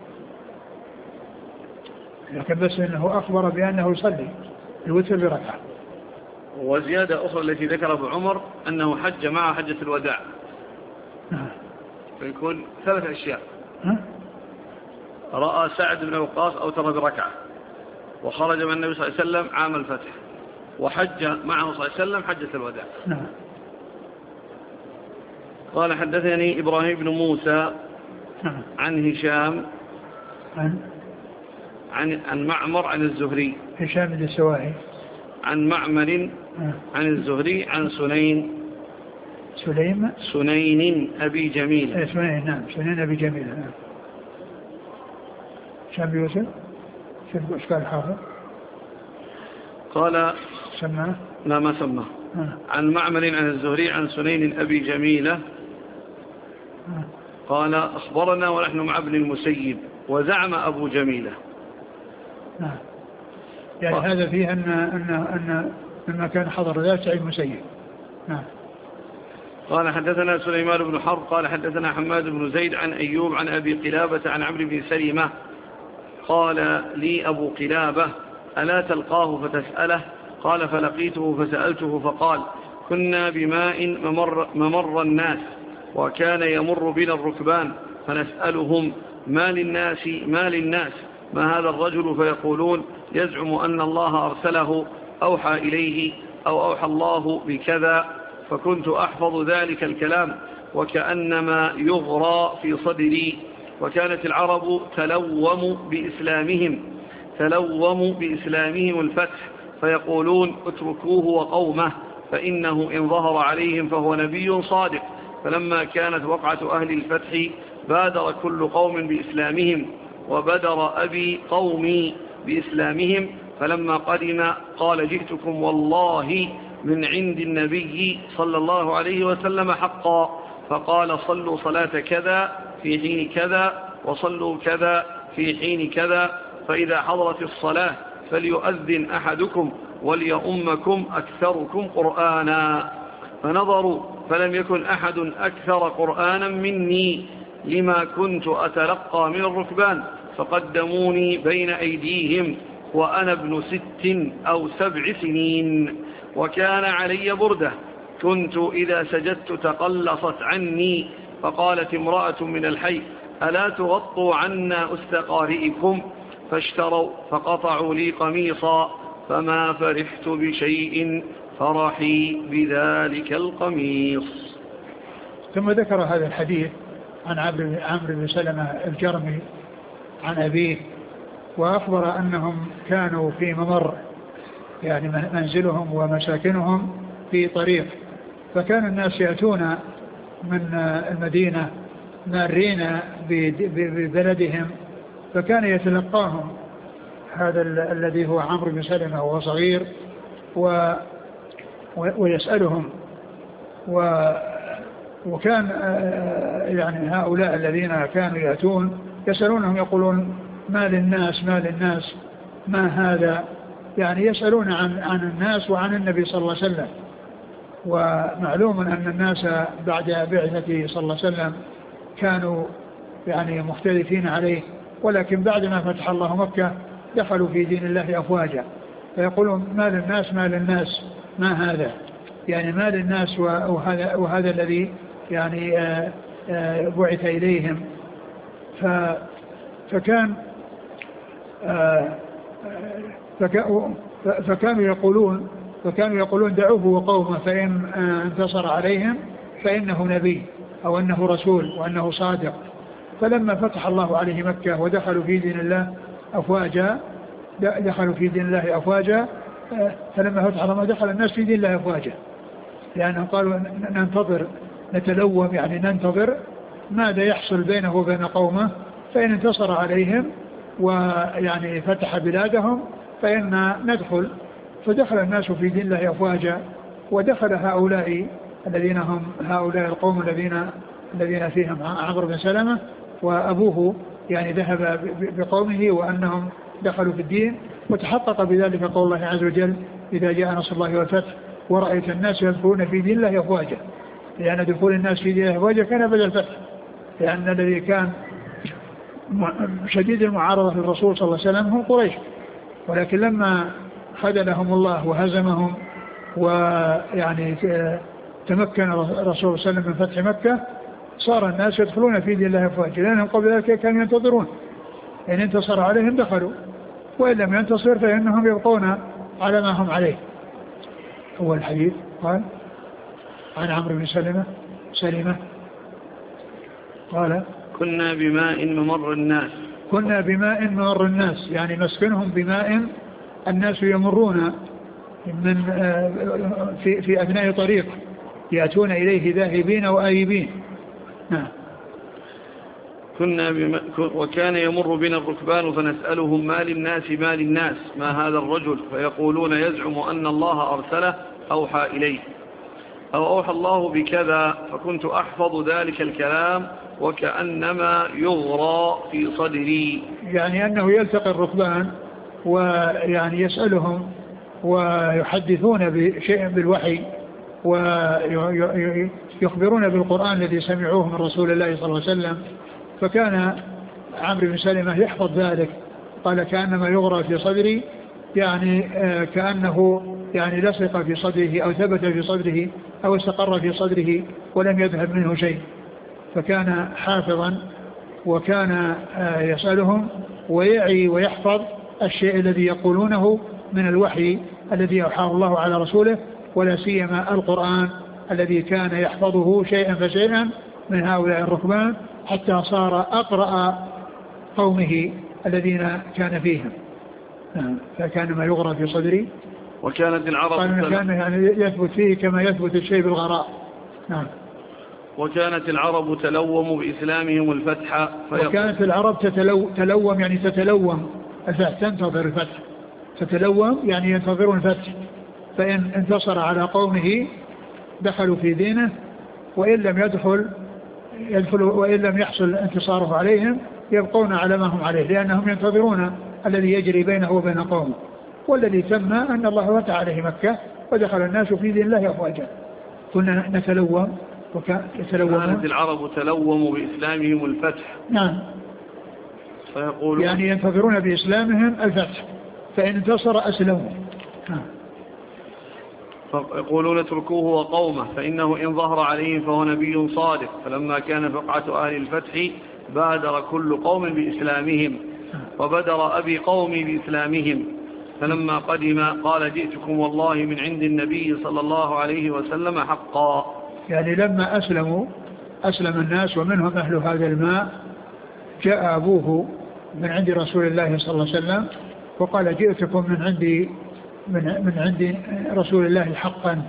لكن بس أنه أخبر بأنه يصلي الوتر بركعة. وزيادة أخرى التي ذكر أبو عمر أنه حج معه حجة الوداع. نعم. فيكون ثلاث أشياء. ها؟ رأى سعد بن وقاص أوتر بركعة وخرج من النبي صلى الله عليه وسلم عام الفتح وحج معه صلى الله عليه وسلم حجة الوداع. نعم. قال حدثني إبراهيم بن موسى نعم. عن هشام عن عن عن معمر عن الزهري هشام بن السواهي عن معمر عن الزهري عن سنين سليم سنين أبي جميلة. سنين. نعم. سنين أبي جميلة. نعم. شاب يوسف شوف ايش قال الحافظ. قال سماه لا ما سماه. عن معمر عن الزهري عن سنين أبي جميلة آه. قال أخبرنا ونحن مع ابن المسيب وزعم أبو جميلة. نعم. يعني آه. هذا فيه أن أن أن لما كان حضر ذات سعيد المسيب. نعم. قال حدثنا سليمان بن حرب قال حدثنا حماد بن زيد عن أيوب عن أبي قلابة عن عمرو بن سلمة قال لي أبو قلابة ألا تلقاه فتسأله؟ قال فلقيته فسألته فقال كنا بماء ممر, ممر الناس وكان يمر بنا الركبان فنسألهم ما للناس ما للناس ما هذا الرجل فيقولون يزعم أن الله أرسله أوحى إليه أو أوحى الله بكذا فكنت أحفظ ذلك الكلام وكأنما يغرى في صدري. وكانت العرب تلوم بإسلامهم تلوم بإسلامهم الفتح فيقولون اتركوه وقومه فإنه إن ظهر عليهم فهو نبي صادق. فلما كانت وقعة أهل الفتح بادر كل قوم بإسلامهم وبدر أبي قومي بإسلامهم فلما قدم قال جئتكم والله من عند النبي صلى الله عليه وسلم حقا فقال صلوا صلاة كذا في حين كذا وصلوا كذا في حين كذا فإذا حضرت الصلاة فليؤذن أحدكم وليؤمكم أكثركم قرآنا. فنظروا فلم يكن أحد أكثر قرآنا مني لما كنت أتلقى من الركبان، فقدموني بين أيديهم وأنا ابن ست أو سبع سنين، وكان علي بردة كنت إذا سجدت تقلصت عني، فقالت امرأة من الحي ألا تغطوا عنا أستقارئكم؟ فاشتروا فقطعوا لي قميصا، فما فرحت بشيء فرحي بذلك القميص. ثم ذكر هذا الحديث عن عمرو بن سلمة الجرمي عن أبيه، وأخبر أنهم كانوا في ممر، يعني منزلهم ومساكنهم في طريق، فكان الناس يأتون من المدينة مارين ببلدهم، فكان يتلقاهم هذا الذي هو عمرو بن سلمة وهو صغير و ويسألهم، و وكان يعني هؤلاء الذين كانوا يأتون يسألونهم يقولون ما للناس ما للناس ما هذا، يعني يسألون عن عن الناس وعن النبي صلى الله عليه وسلم. ومعلوم أن الناس بعد بعثته صلى الله عليه وسلم كانوا يعني مختلفين عليه، ولكن بعد ما فتح الله مكة دخلوا في دين الله أفواجا، فيقولون ما للناس ما للناس ما هذا، يعني ما للناس وهذا, وهذا الذي يعني آآ آآ بعث إليهم. فكان فكانوا يقولون فكانوا يقولون دعوه وقومه فإن انتصر عليهم فإنه نبي أو أنه رسول وأنه صادق. فلما فتح الله عليه مكة ودخلوا في دين الله أفواجا دخلوا في دين الله أفواجا فلما فتح الله دخل الناس في دين الله أفواجا، لأنهم قالوا ننتظر نتلوم، يعني ننتظر ماذا يحصل بينه وبين قومه، فإن انتصر عليهم ويعني فتح بلادهم فإن ندخل. فدخل الناس في دين الله أفواجا، ودخل هؤلاء الذين هم هؤلاء القوم الذين الذين فيهم عمرو بن سلمة وأبوه، يعني ذهب بقومه وأنهم دخلوا في الدين، وتحقق بذلك قول الله عز وجل إذا جاء نصر الله والفتح ورأيت الناس يدخلون في دين الله أفواجا، لأن دخول الناس في دين الله أفواجا كان بدل الفتح، لأن الذي كان شديد المعارضة للرسول صلى الله عليه وسلم هم قريش، ولكن لما خذلهم الله وهزمهم ويعني تمكن الرسول صلى الله عليه وسلم من فتح مكة صار الناس يدخلون في دين الله أفواجا، لأنهم قبل ذلك كانوا ينتظرون إن انتصر عليهم دخلوا، وإن لم ينتصر فإنهم يبقون على ما هم عليه. هو الحديث قال عن عمرو بن سلمة سلمة قال كنا بماء ممر الناس كنا بماء ممر الناس، يعني مسكنهم بماء الناس يمرون من في في أثناء طريق يأتون إليه ذاهبين وآيبين. نعم. كنا بما وكان يمر بنا الركبان فنسألهم ما للناس ما للناس ما هذا الرجل، فيقولون يزعم أن الله أرسله أوحى إليه أو أوحى الله بكذا، فكنت أحفظ ذلك الكلام وكأنما يغرى في صدري، يعني أنه يلتقي الركبان ويعني يسألهم ويحدثون بشيء بالوحي ويخبرون بالقرآن الذي سمعوه من رسول الله صلى الله عليه وسلم. فكان عمرو بن سلمة يحفظ ذلك، قال كأنما يغرى في صدري، يعني كأنه يعني لصق في صدره أو ثبت في صدره أو استقر في صدره ولم يذهب منه شيء. فكان حافظا وكان يسألهم ويعي ويحفظ الشيء الذي يقولونه من الوحي الذي أوحاه الله على رسوله، ولا سيما القرآن الذي كان يحفظه شيئا فشيئا من هؤلاء الركبان حتى صار أقرأ قومه الذين كان فيهم. فكان ما يغرى في صدري وكانت العرب كان يعني يثبت فيه كما يثبت الشيء بالغراء. نعم. وكانت العرب تلوم بإسلامهم الفتح، وكانت العرب تتلو تلوم يعني تتلوم الفتح، تنتظر الفتح، تتلوم يعني ينتظرون الفتح، فإن انتصر على قومه دخلوا في دينه، وإن لم يدخل يدخلوا وإن لم يحصل انتصاره عليهم يبقون على ما هم عليه، لأنهم ينتظرون الذي يجري بينه وبين قومه. والذي تم أن الله فتح عليه مكة ودخل الناس في دين الله أفواجا. كنا نتلوم وكان كانت العرب تلوم بإسلامهم الفتح. نعم. فيقولون يعني ينتظرون بإسلامهم الفتح، فإن انتصر أسلموا. نعم. فيقولون اتركوه وقومه فإنه إن ظهر عليهم فهو نبي صادق. فلما كان فقعة أهل الفتح بادر كل قوم بإسلامهم، وبدر أبي قومي بإسلامهم. فلما قدم قال جئتكم والله من عند النبي صلى الله عليه وسلم حقا. يعني لما أسلموا أسلم الناس ومنهم أهل هذا الماء، جاء أبوه من عند رسول الله صلى الله عليه وسلم وقال جئتكم من عندي من من عند رسول الله حقا.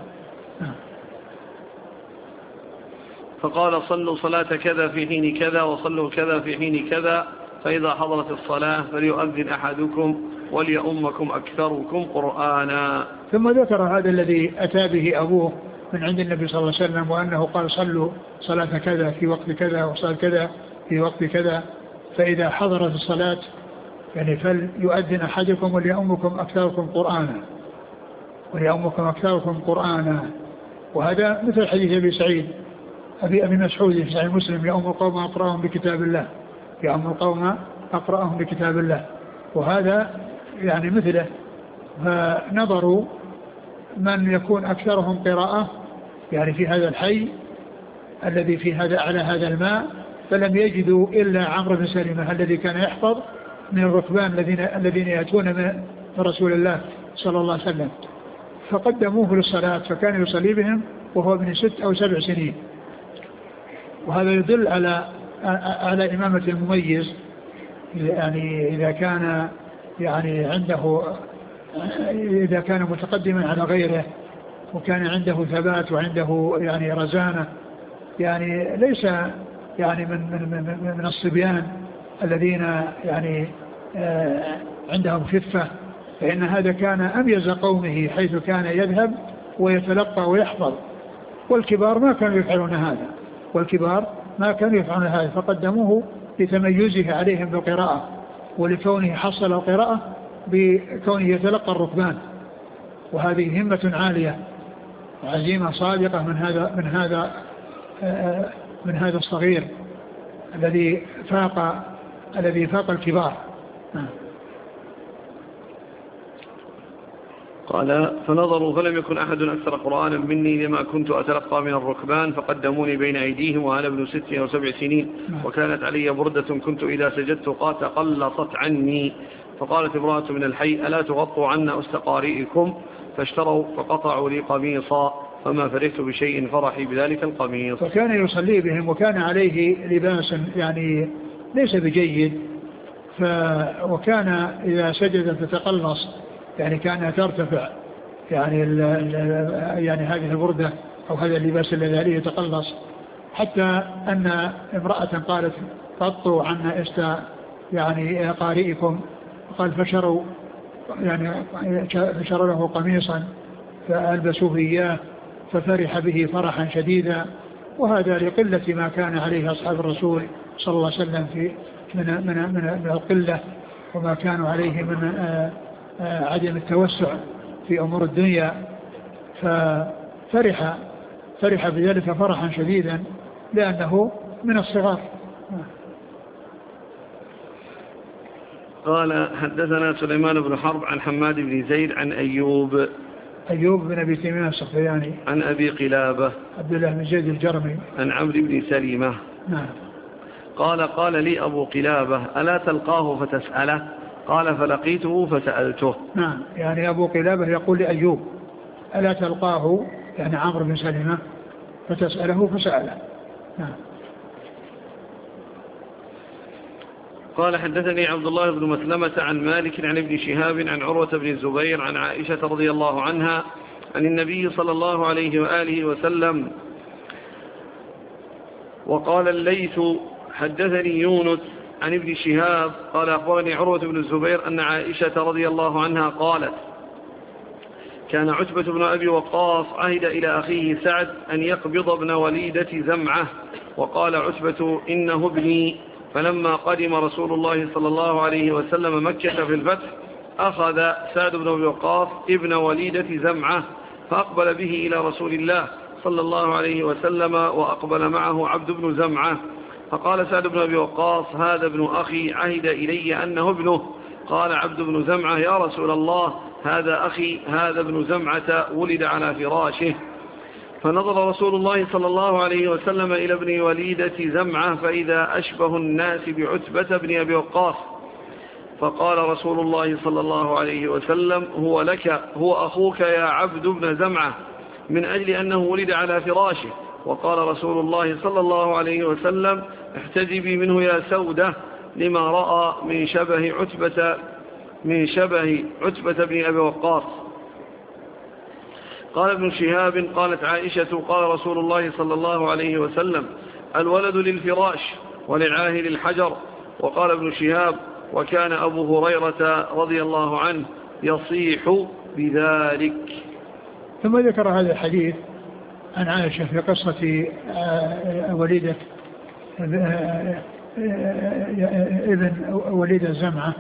فقال صلوا صلاة كذا في حين كذا وصلوا كذا في حين كذا، فإذا حضرت الصلاة فليؤذن أحدكم وليؤمكم أكثركم قرآنا. ثم ذكر هذا الذي أتى به أبوه من عند النبي صلى الله عليه وسلم، وأنه قال صلوا صلاة كذا في وقت كذا وصلاة كذا في وقت كذا، فإذا حضرت الصلاة يعني فليؤذن أحدكم وليؤمكم أكثركم قرآنا وليؤمكم أكثركم قرآنا. وهذا مثل حديث أبي سعيد أبي أبي مسعود في صحيح مسلم: يؤم القوم أقرأهم بكتاب الله يؤم القوم أقرأهم بكتاب الله. وهذا يعني مثله. فنظروا من يكون أكثرهم قراءة يعني في هذا الحي الذي في هذا على هذا الماء، فلم يجدوا إلا عمرو بن سلمة الذي كان يحفظ من الركبان الذين الذين يأتون من رسول الله صلى الله عليه وسلم، فقدموه للصلاة فكان يصلي بهم وهو ابن ست أو سبع سنين. وهذا يدل على على إمامة المميز، يعني إذا كان يعني عنده إذا كان متقدما على غيره وكان عنده ثبات وعنده يعني رزانة، يعني ليس يعني من من من, من الصبيان الذين يعني آه عندهم خفة، فإن هذا كان أميز قومه حيث كان يذهب ويتلقى ويحفظ، والكبار ما كانوا يفعلون هذا والكبار ما كانوا يفعلون هذا فقدموه لتميزه عليهم بالقراءة ولكونه حصل القراءة بكونه يتلقى الركبان. وهذه همة عالية وعزيمة صادقة من هذا من هذا آه من هذا الصغير الذي فاق الذي فاق الكبار. قال فنظروا فلم يكن أحد أكثر قرآنا مني لما كنت أتلقى من الركبان، فقدموني بين أيديهم وأنا ابن ست أو سبع سنين، وكانت علي بردة كنت إذا سجدت قات قلصت عني. فقالت امرأة من الحي: ألا تغطوا عنا أستقارئكم؟ فاشتروا فقطعوا لي قميصا، فما فرحت بشيء فرحي بذلك القميص. فكان يصلي بهم وكان عليه لباس يعني ليس بجيد، ف وكان إذا سجد تتقلص، يعني كانها ترتفع، يعني ال ال يعني هذه البردة أو هذا اللباس الذي عليه يتقلص، حتى أن امرأة قالت: غطوا عنا است يعني قارئكم. قال فشروا يعني فشروا له قميصا فألبسوه إياه ففرح به فرحا شديدا. وهذا لقلة ما كان عليه أصحاب الرسول صلى الله عليه وسلم في من من من, من القلة وما كانوا عليه من آآ آآ عدم التوسع في أمور الدنيا، ففرح فرح بذلك فرحا شديدا لأنه من الصغار. قال حدثنا سليمان بن حرب عن حماد بن زيد عن أيوب أيوب بن أبي تميم السختياني عن أبي قلابة عبد الله بن زيد الجرمي عن عمرو بن سليمة. نعم. قال قال لي أبو قلابة: ألا تلقاه فتسأله؟ قال فلقيته فسألته. نعم، يعني أبو قلابة يقول لأيوب: ألا تلقاه يعني عمرو بن سليمة فتسأله فسأله. نعم. قال حدثني عبد الله بن مسلمة عن مالك عن ابن شهاب عن عروة بن الزبير عن عائشة رضي الله عنها عن النبي صلى الله عليه وآله وسلم. وقال الليث حدثني يونس عن ابن شهاب قال أخبرني عروة بن الزبير أن عائشة رضي الله عنها قالت: كان عتبة بن أبي وقاص عهد إلى أخيه سعد أن يقبض ابن وليدة زمعة، وقال عتبة: إنه ابني. فلما قدم رسول الله صلى الله عليه وسلم مكة في الفتح أخذ سعد بن أبي وقاص ابن وليدة زمعة فأقبل به إلى رسول الله صلى الله عليه وسلم وأقبل معه عبد بن زمعة، فقال سعد بن أبي وقاص: هذا ابن أخي عهد إلي أنه ابنه. قال عبد بن زمعة: يا رسول الله، هذا أخي، هذا ابن زمعة ولد على فراشه. فنظر رسول الله صلى الله عليه وسلم إلى ابن وليدة زمعة فإذا أشبه الناس بعتبة بن أبي وقاص، فقال رسول الله صلى الله عليه وسلم: هو لك، هو أخوك يا عبد بن زمعة، من أجل أنه ولد على فراشه. وقال رسول الله صلى الله عليه وسلم: احتجبي منه يا سودة، لما رأى من شبه عتبة من شبه عتبة بن أبي وقاص. قال ابن شهاب: قالت عائشة: قال رسول الله صلى الله عليه وسلم: الولد للفراش وللعاهل الحجر. وقال ابن شهاب: وكان أبو هريرة رضي الله عنه يصيح بذلك. ثم ذكر هذا الحديث عن عائشة في قصة وليدة ابن وليدة زمعة،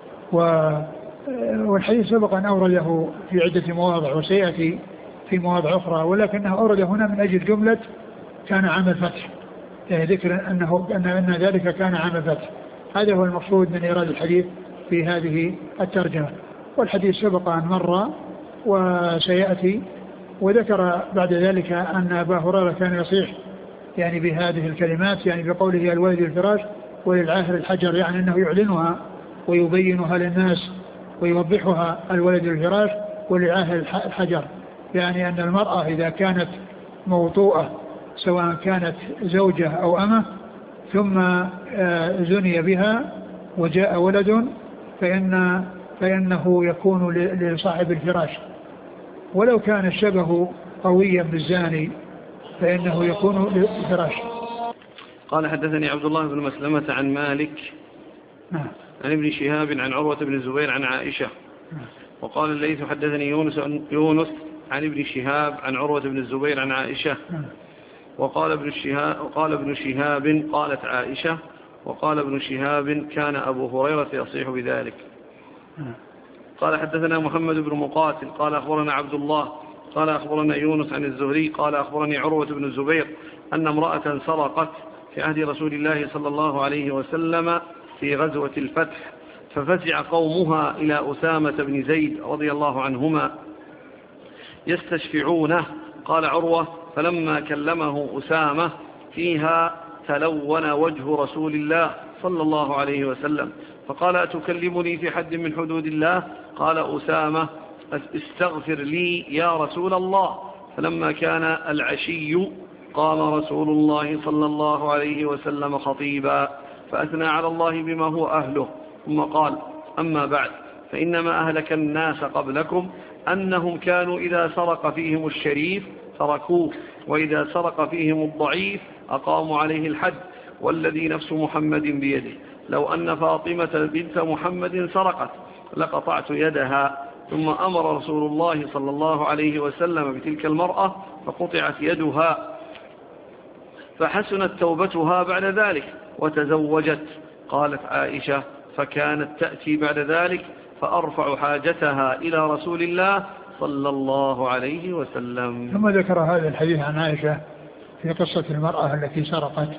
والحديث سبق أن أورده في عدة مواضع وسيأتي في مواضع أخرى، ولكنه أورد هنا من أجل جملة كان عام الفتح، يعني ذكر أنه أن أن ذلك كان عام الفتح. هذا هو المقصود من إيراد الحديث في هذه الترجمة، والحديث سبق أن مر وسيأتي. وذكر بعد ذلك أن أبا هريرة كان يصيح يعني بهذه الكلمات، يعني بقوله الولد الفراش وللعاهر الحجر، يعني أنه يعلنها ويبينها للناس ويوضحها: الولد الفراش وللعاهر الحجر، يعني أن المرأة إذا كانت موطوءة سواء كانت زوجة أو أمة ثم زني بها وجاء ولد فإن فإنه يكون لصاحب الفراش، ولو كان الشبه قويا بالزاني فإنه يكون للفراش. قال: حدثني عبد الله بن مسلمة عن مالك عن ابن شهاب عن عروة بن الزبير عن عائشة. وقال الليث: حدثني يونس يونس عن ابن شهاب عن عروة بن الزبير عن عائشة. وقال ابن شهاب وقال ابن شهاب قالت عائشة. وقال ابن شهاب: كان أبو هريرة يصيح بذلك. قال: حدثنا محمد بن مقاتل قال أخبرنا عبد الله قال أخبرنا يونس عن الزهري قال أخبرني عروة بن الزبير أن امرأة سرقت في عهد رسول الله صلى الله عليه وسلم في غزوة الفتح، ففزع قومها إلى أسامة بن زيد رضي الله عنهما يستشفعونه. قال عروة: فلما كلمه أسامة فيها تلون وجه رسول الله صلى الله عليه وسلم، فقال: أتكلمني في حد من حدود الله؟ قال أسامة: استغفر لي يا رسول الله. فلما كان العشي قام رسول الله صلى الله عليه وسلم خطيبا فأثنى على الله بما هو أهله، ثم قال: أما بعد، فإنما أهلك الناس قبلكم أنهم كانوا إذا سرق فيهم الشريف تركوه، وإذا سرق فيهم الضعيف أقاموا عليه الحد، والذي نفس محمد بيده لو أن فاطمة بنت محمد سرقت لقطعت يدها. ثم أمر رسول الله صلى الله عليه وسلم بتلك المرأة فقطعت يدها، فحسنت توبتها بعد ذلك وتزوجت. قالت عائشة: فكانت تأتي بعد ذلك فأرفع حاجتها إلى رسول الله صلى الله عليه وسلم. ثم ذكر هذا الحديث عن عائشة في قصة المرأة التي سرقت،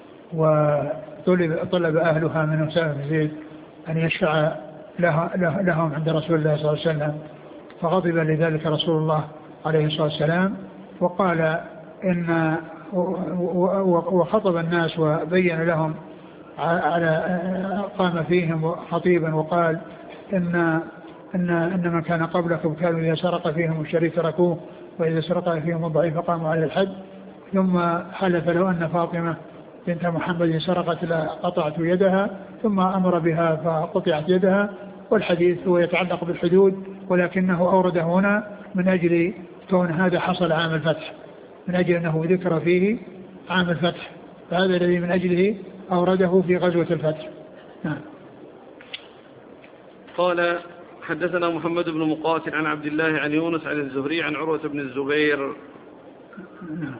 وطلب طلب أهلها من أسامة بن زيد أن يشفع لهم عند رسول الله صلى الله عليه وسلم، فغضب لذلك رسول الله عليه الصلاة والسلام وقال إن وخطب الناس وبين لهم على قام فيهم خطيبا وقال إن إن إن من كان قبلكم كانوا إذا سرق فيهم الشريف تركوه، وإذا سرق فيهم الضعيف قاموا على الحد. ثم حلف لو أن فاطمة بنت محمد سرقت لقطعت يدها، ثم أمر بها فقطعت يدها. والحديث هو يتعلق بالحدود، ولكنه أورده هنا من أجل كون هذا حصل عام الفتح، من أجل أنه ذكر فيه عام الفتح، فهذا الذي من أجله أورده في غزوة الفتح. نعم. قال: حدثنا محمد بن مقاتل عن عبد الله عن يونس عن الزهري عن عروة بن الزبير نعم.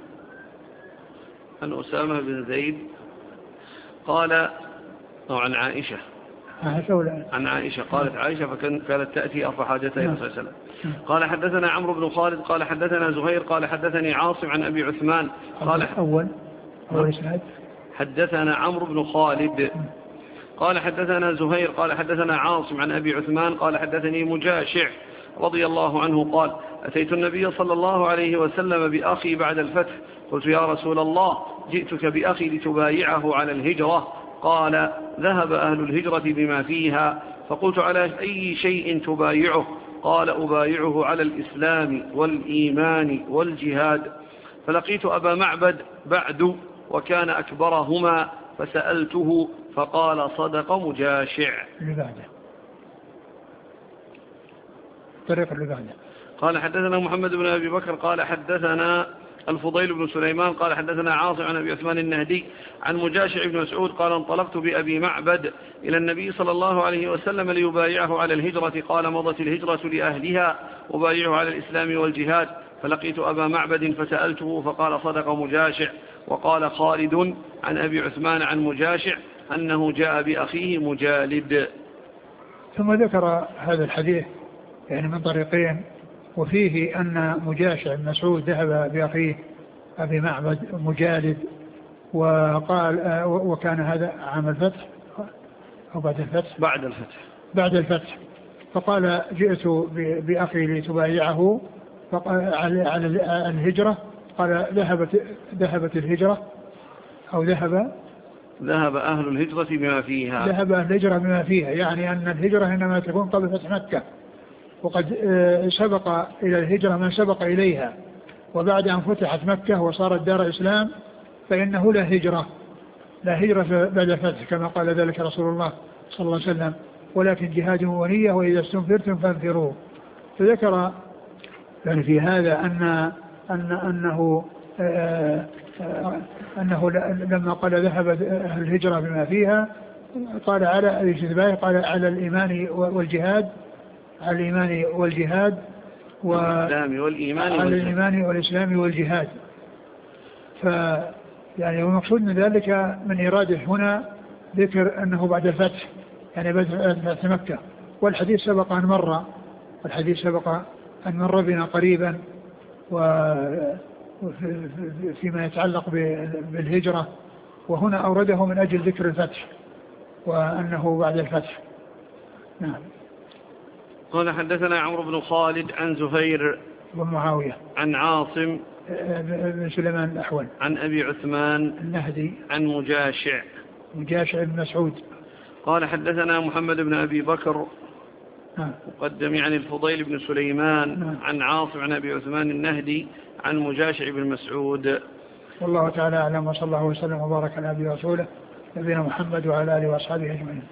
عن أسامة بن زيد قال أو عن عائشة عن عائشة قالت عائشة فكانت تأتي أرفع حاجتها إلى صلى الله عليه وسلم. قال حدثنا عمرو بن خالد قال حدثنا زهير قال حدثني عاصم عن أبي عثمان قال أول أول إسناد حدثنا عمرو بن خالد قال حدثنا زهير قال حدثنا عاصم عن أبي عثمان قال حدثني مجاشع رضي الله عنه قال أتيت النبي صلى الله عليه وسلم بأخي بعد الفتح قلت يا رسول الله جئتك بأخي لتبايعه على الهجرة قال ذهب أهل الهجرة بما فيها فقلت على أي شيء تبايعه قال أبايعه على الإسلام والإيمان والجهاد فلقيت أبا معبد بعد وكان أكبرهما فسألته فقال صدق مجاشع. اللي بعده طريق اللي بعده قال حدثنا محمد بن أبي بكر قال حدثنا الفضيل بن سليمان قال حدثنا عاصم عن أبي عثمان النهدي عن مجاشع بن مسعود قال انطلقت بأبي معبد إلى النبي صلى الله عليه وسلم ليبايعه على الهجرة قال مضت الهجرة لأهلها وبايعه على الإسلام والجهاد فلقيت أبا معبد فسألته فقال صدق مجاشع. وقال خالد عن أبي عثمان عن مجاشع أنه جاء بأخيه مجالد. ثم ذكر هذا الحديث يعني من طريقين وفيه أن مجاشع بن مسعود ذهب بأخيه أبي معبد مجالد وقال وكان هذا عام الفتح أو بعد الفتح بعد الفتح بعد الفتح فقال جئت بأخي لتبايعه على على الهجرة قال ذهبت ذهبت الهجرة أو ذهب ذهب أهل الهجرة بما فيها ذهب أهل الهجرة بما فيها يعني أن الهجرة إنما تكون قبل فتح مكة وقد سبق إلى الهجرة من سبق إليها وبعد أن فتحت مكة وصارت دار إسلام فإنه لا هجرة لا هجرة بعد الفتح كما قال ذلك رسول الله صلى الله عليه وسلم ولكن جهاد ونية وإذا استنفرتم فانفروا. فذكر يعني في هذا أن أن أنه آآ آآ أنه لما قال ذهب أهل الهجرة بما فيها قال على الاتباع قال على الإيمان والجهاد على الإيمان والجهاد والإسلام والإيمان على الإيمان والإسلام والجهاد. ف يعني المقصود من ذلك من إرادة هنا ذكر أنه بعد الفتح يعني بعد فتح مكة والحديث سبق أن مر الحديث سبق أن مر بنا قريبا وفيما يتعلق بالهجرة وهنا أورده من أجل ذكر الفتح وأنه بعد الفتح. نعم. قال حدثنا عمرو بن خالد عن زهير ومعاوية عن عاصم بن سليمان الأحول عن أبي عثمان النهدي عن مجاشع مجاشع بن مسعود قال حدثنا محمد بن أبي بكر مقدم عن الفضيل بن سليمان عن عاصم عن أبي عثمان النهدي عن مجاشع بن مسعود. والله تعالى أعلم وصلى الله وسلم وبارك على نبينا ورسوله نبينا محمد وعلى آله وأصحابه أجمعين.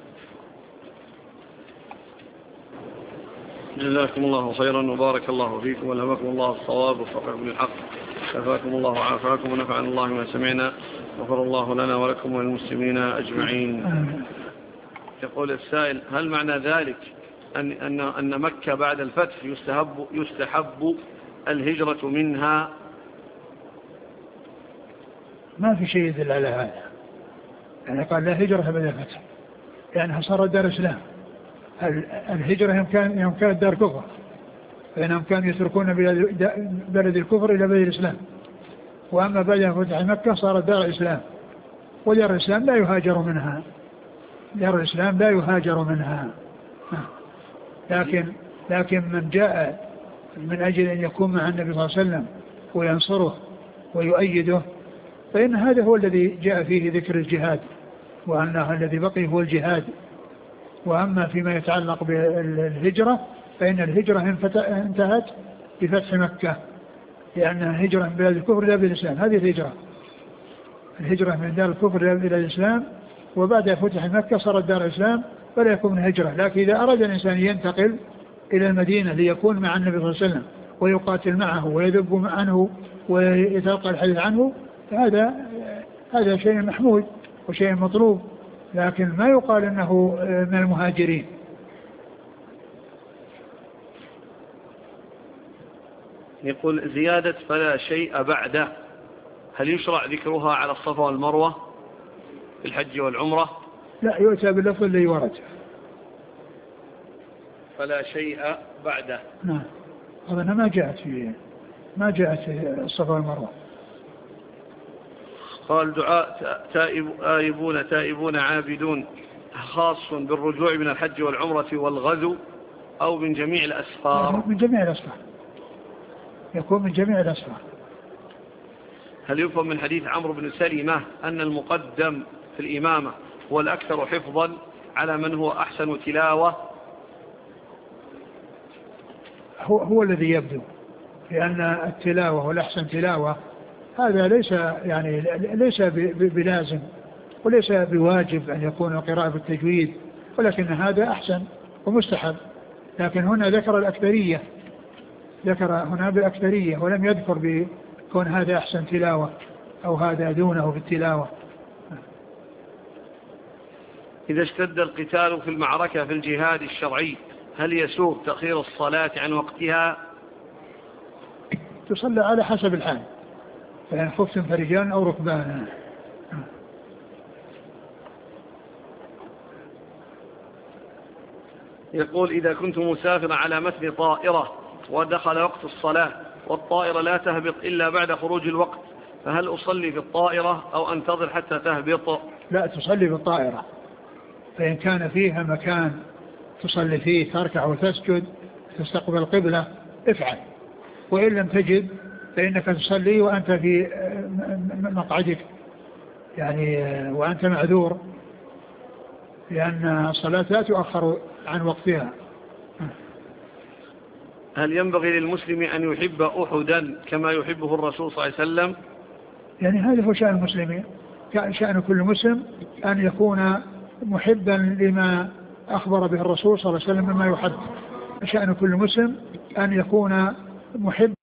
جزاكم الله خيرا وبارك الله فيكم والهمكم الله الصواب وفقكم للحق شفاكم الله وعافاكم ونفعنا الله ما سمعنا غفر الله لنا ولكم وللمسلمين أجمعين. يقول السائل هل معنى ذلك أن, أن, أن مكة بعد الفتح يستحب, يستحب الهجرة منها؟ ما في شيء يدل على هذا يعني قال لا هجرة بعد الفتح لأنها صارت دار إسلام. الهجرة يوم كان يوم كانت دار كفر فإنهم كانوا يتركون بلد الكفر إلى بلد الإسلام وأما بعد فتح مكة صارت دار الإسلام ودار الإسلام لا يهاجر منها دار الإسلام لا يهاجر منها. لكن لكن من جاء من أجل أن يكون مع النبي صلى الله عليه وسلم وينصره ويؤيده فإن هذا هو الذي جاء فيه ذكر الجهاد وأنه الذي بقي هو الجهاد. وأما فيما يتعلق بالهجرة فإن الهجرة انتهت بفتح مكة لأنها هجرة من بلاد الكفر إلى بلاد الإسلام. هذه الهجرة الهجرة من دار الكفر إلى الإسلام وبعد فتح مكة صارت دار الإسلام فلا يكون هجرة. لكن إذا أراد الإنسان ينتقل إلى المدينة ليكون مع النبي صلى الله عليه وسلم ويقاتل معه ويذب عنه ويتلقى الحديث عنه هذا هذا شيء محمود وشيء مطلوب لكن ما يقال أنه من المهاجرين. يقول زيادة فلا شيء بعده هل يشرع ذكرها على الصفا والمروة في الحج والعمرة؟ لا يؤتى باللفظ الذي ورد فلا شيء بعده. نعم. هذا ما جاءت في ما جاءت الصفا والمروة. قال دعاء تائب آيبون تائبون عابدون خاص بالرجوع من الحج والعمرة والغزو أو من جميع الأسفار؟ من جميع الأسفار، يكون من جميع الأسفار. هل يفهم من حديث عمرو بن سلمة أن المقدم في الإمامة هو الأكثر حفظا على من هو أحسن تلاوة؟ هو, هو الذي يبدو، لأن التلاوة والأحسن تلاوة هذا ليس يعني ليس بلازم وليس بواجب أن يكون قراءة بالتجويد، ولكن هذا أحسن ومستحب. لكن هنا ذكر الأكثرية، ذكر هنا بالأكثرية ولم يذكر بكون هذا أحسن تلاوة أو هذا دونه في التلاوة. إذا اشتد القتال في المعركة في الجهاد الشرعي هل يسوغ تأخير الصلاة عن وقتها؟ تصلى على حسب الحال، فإن خفتم فرجال أو ركبانا. يقول إذا كنت مسافرا على متن طائرة ودخل وقت الصلاة والطائرة لا تهبط إلا بعد خروج الوقت، فهل أصلي في الطائرة أو أنتظر حتى تهبط؟ لا، تصلي في الطائرة، فإن كان فيها مكان تصلي فيه تركع وتسجد تستقبل القبلة افعل، وإن لم تجد فإنك تصلي وأنت في مقعدك يعني وأنت معذور، لأن الصلاة لا تؤخر عن وقتها. هل ينبغي للمسلم أن يحب أحدا كما يحبه الرسول صلى الله عليه وسلم؟ يعني هذا هو شأن المسلمين، شأن كل مسلم أن يكون محبا لما أخبر به الرسول صلى الله عليه وسلم مما يحب. شأن كل مسلم أن يكون محب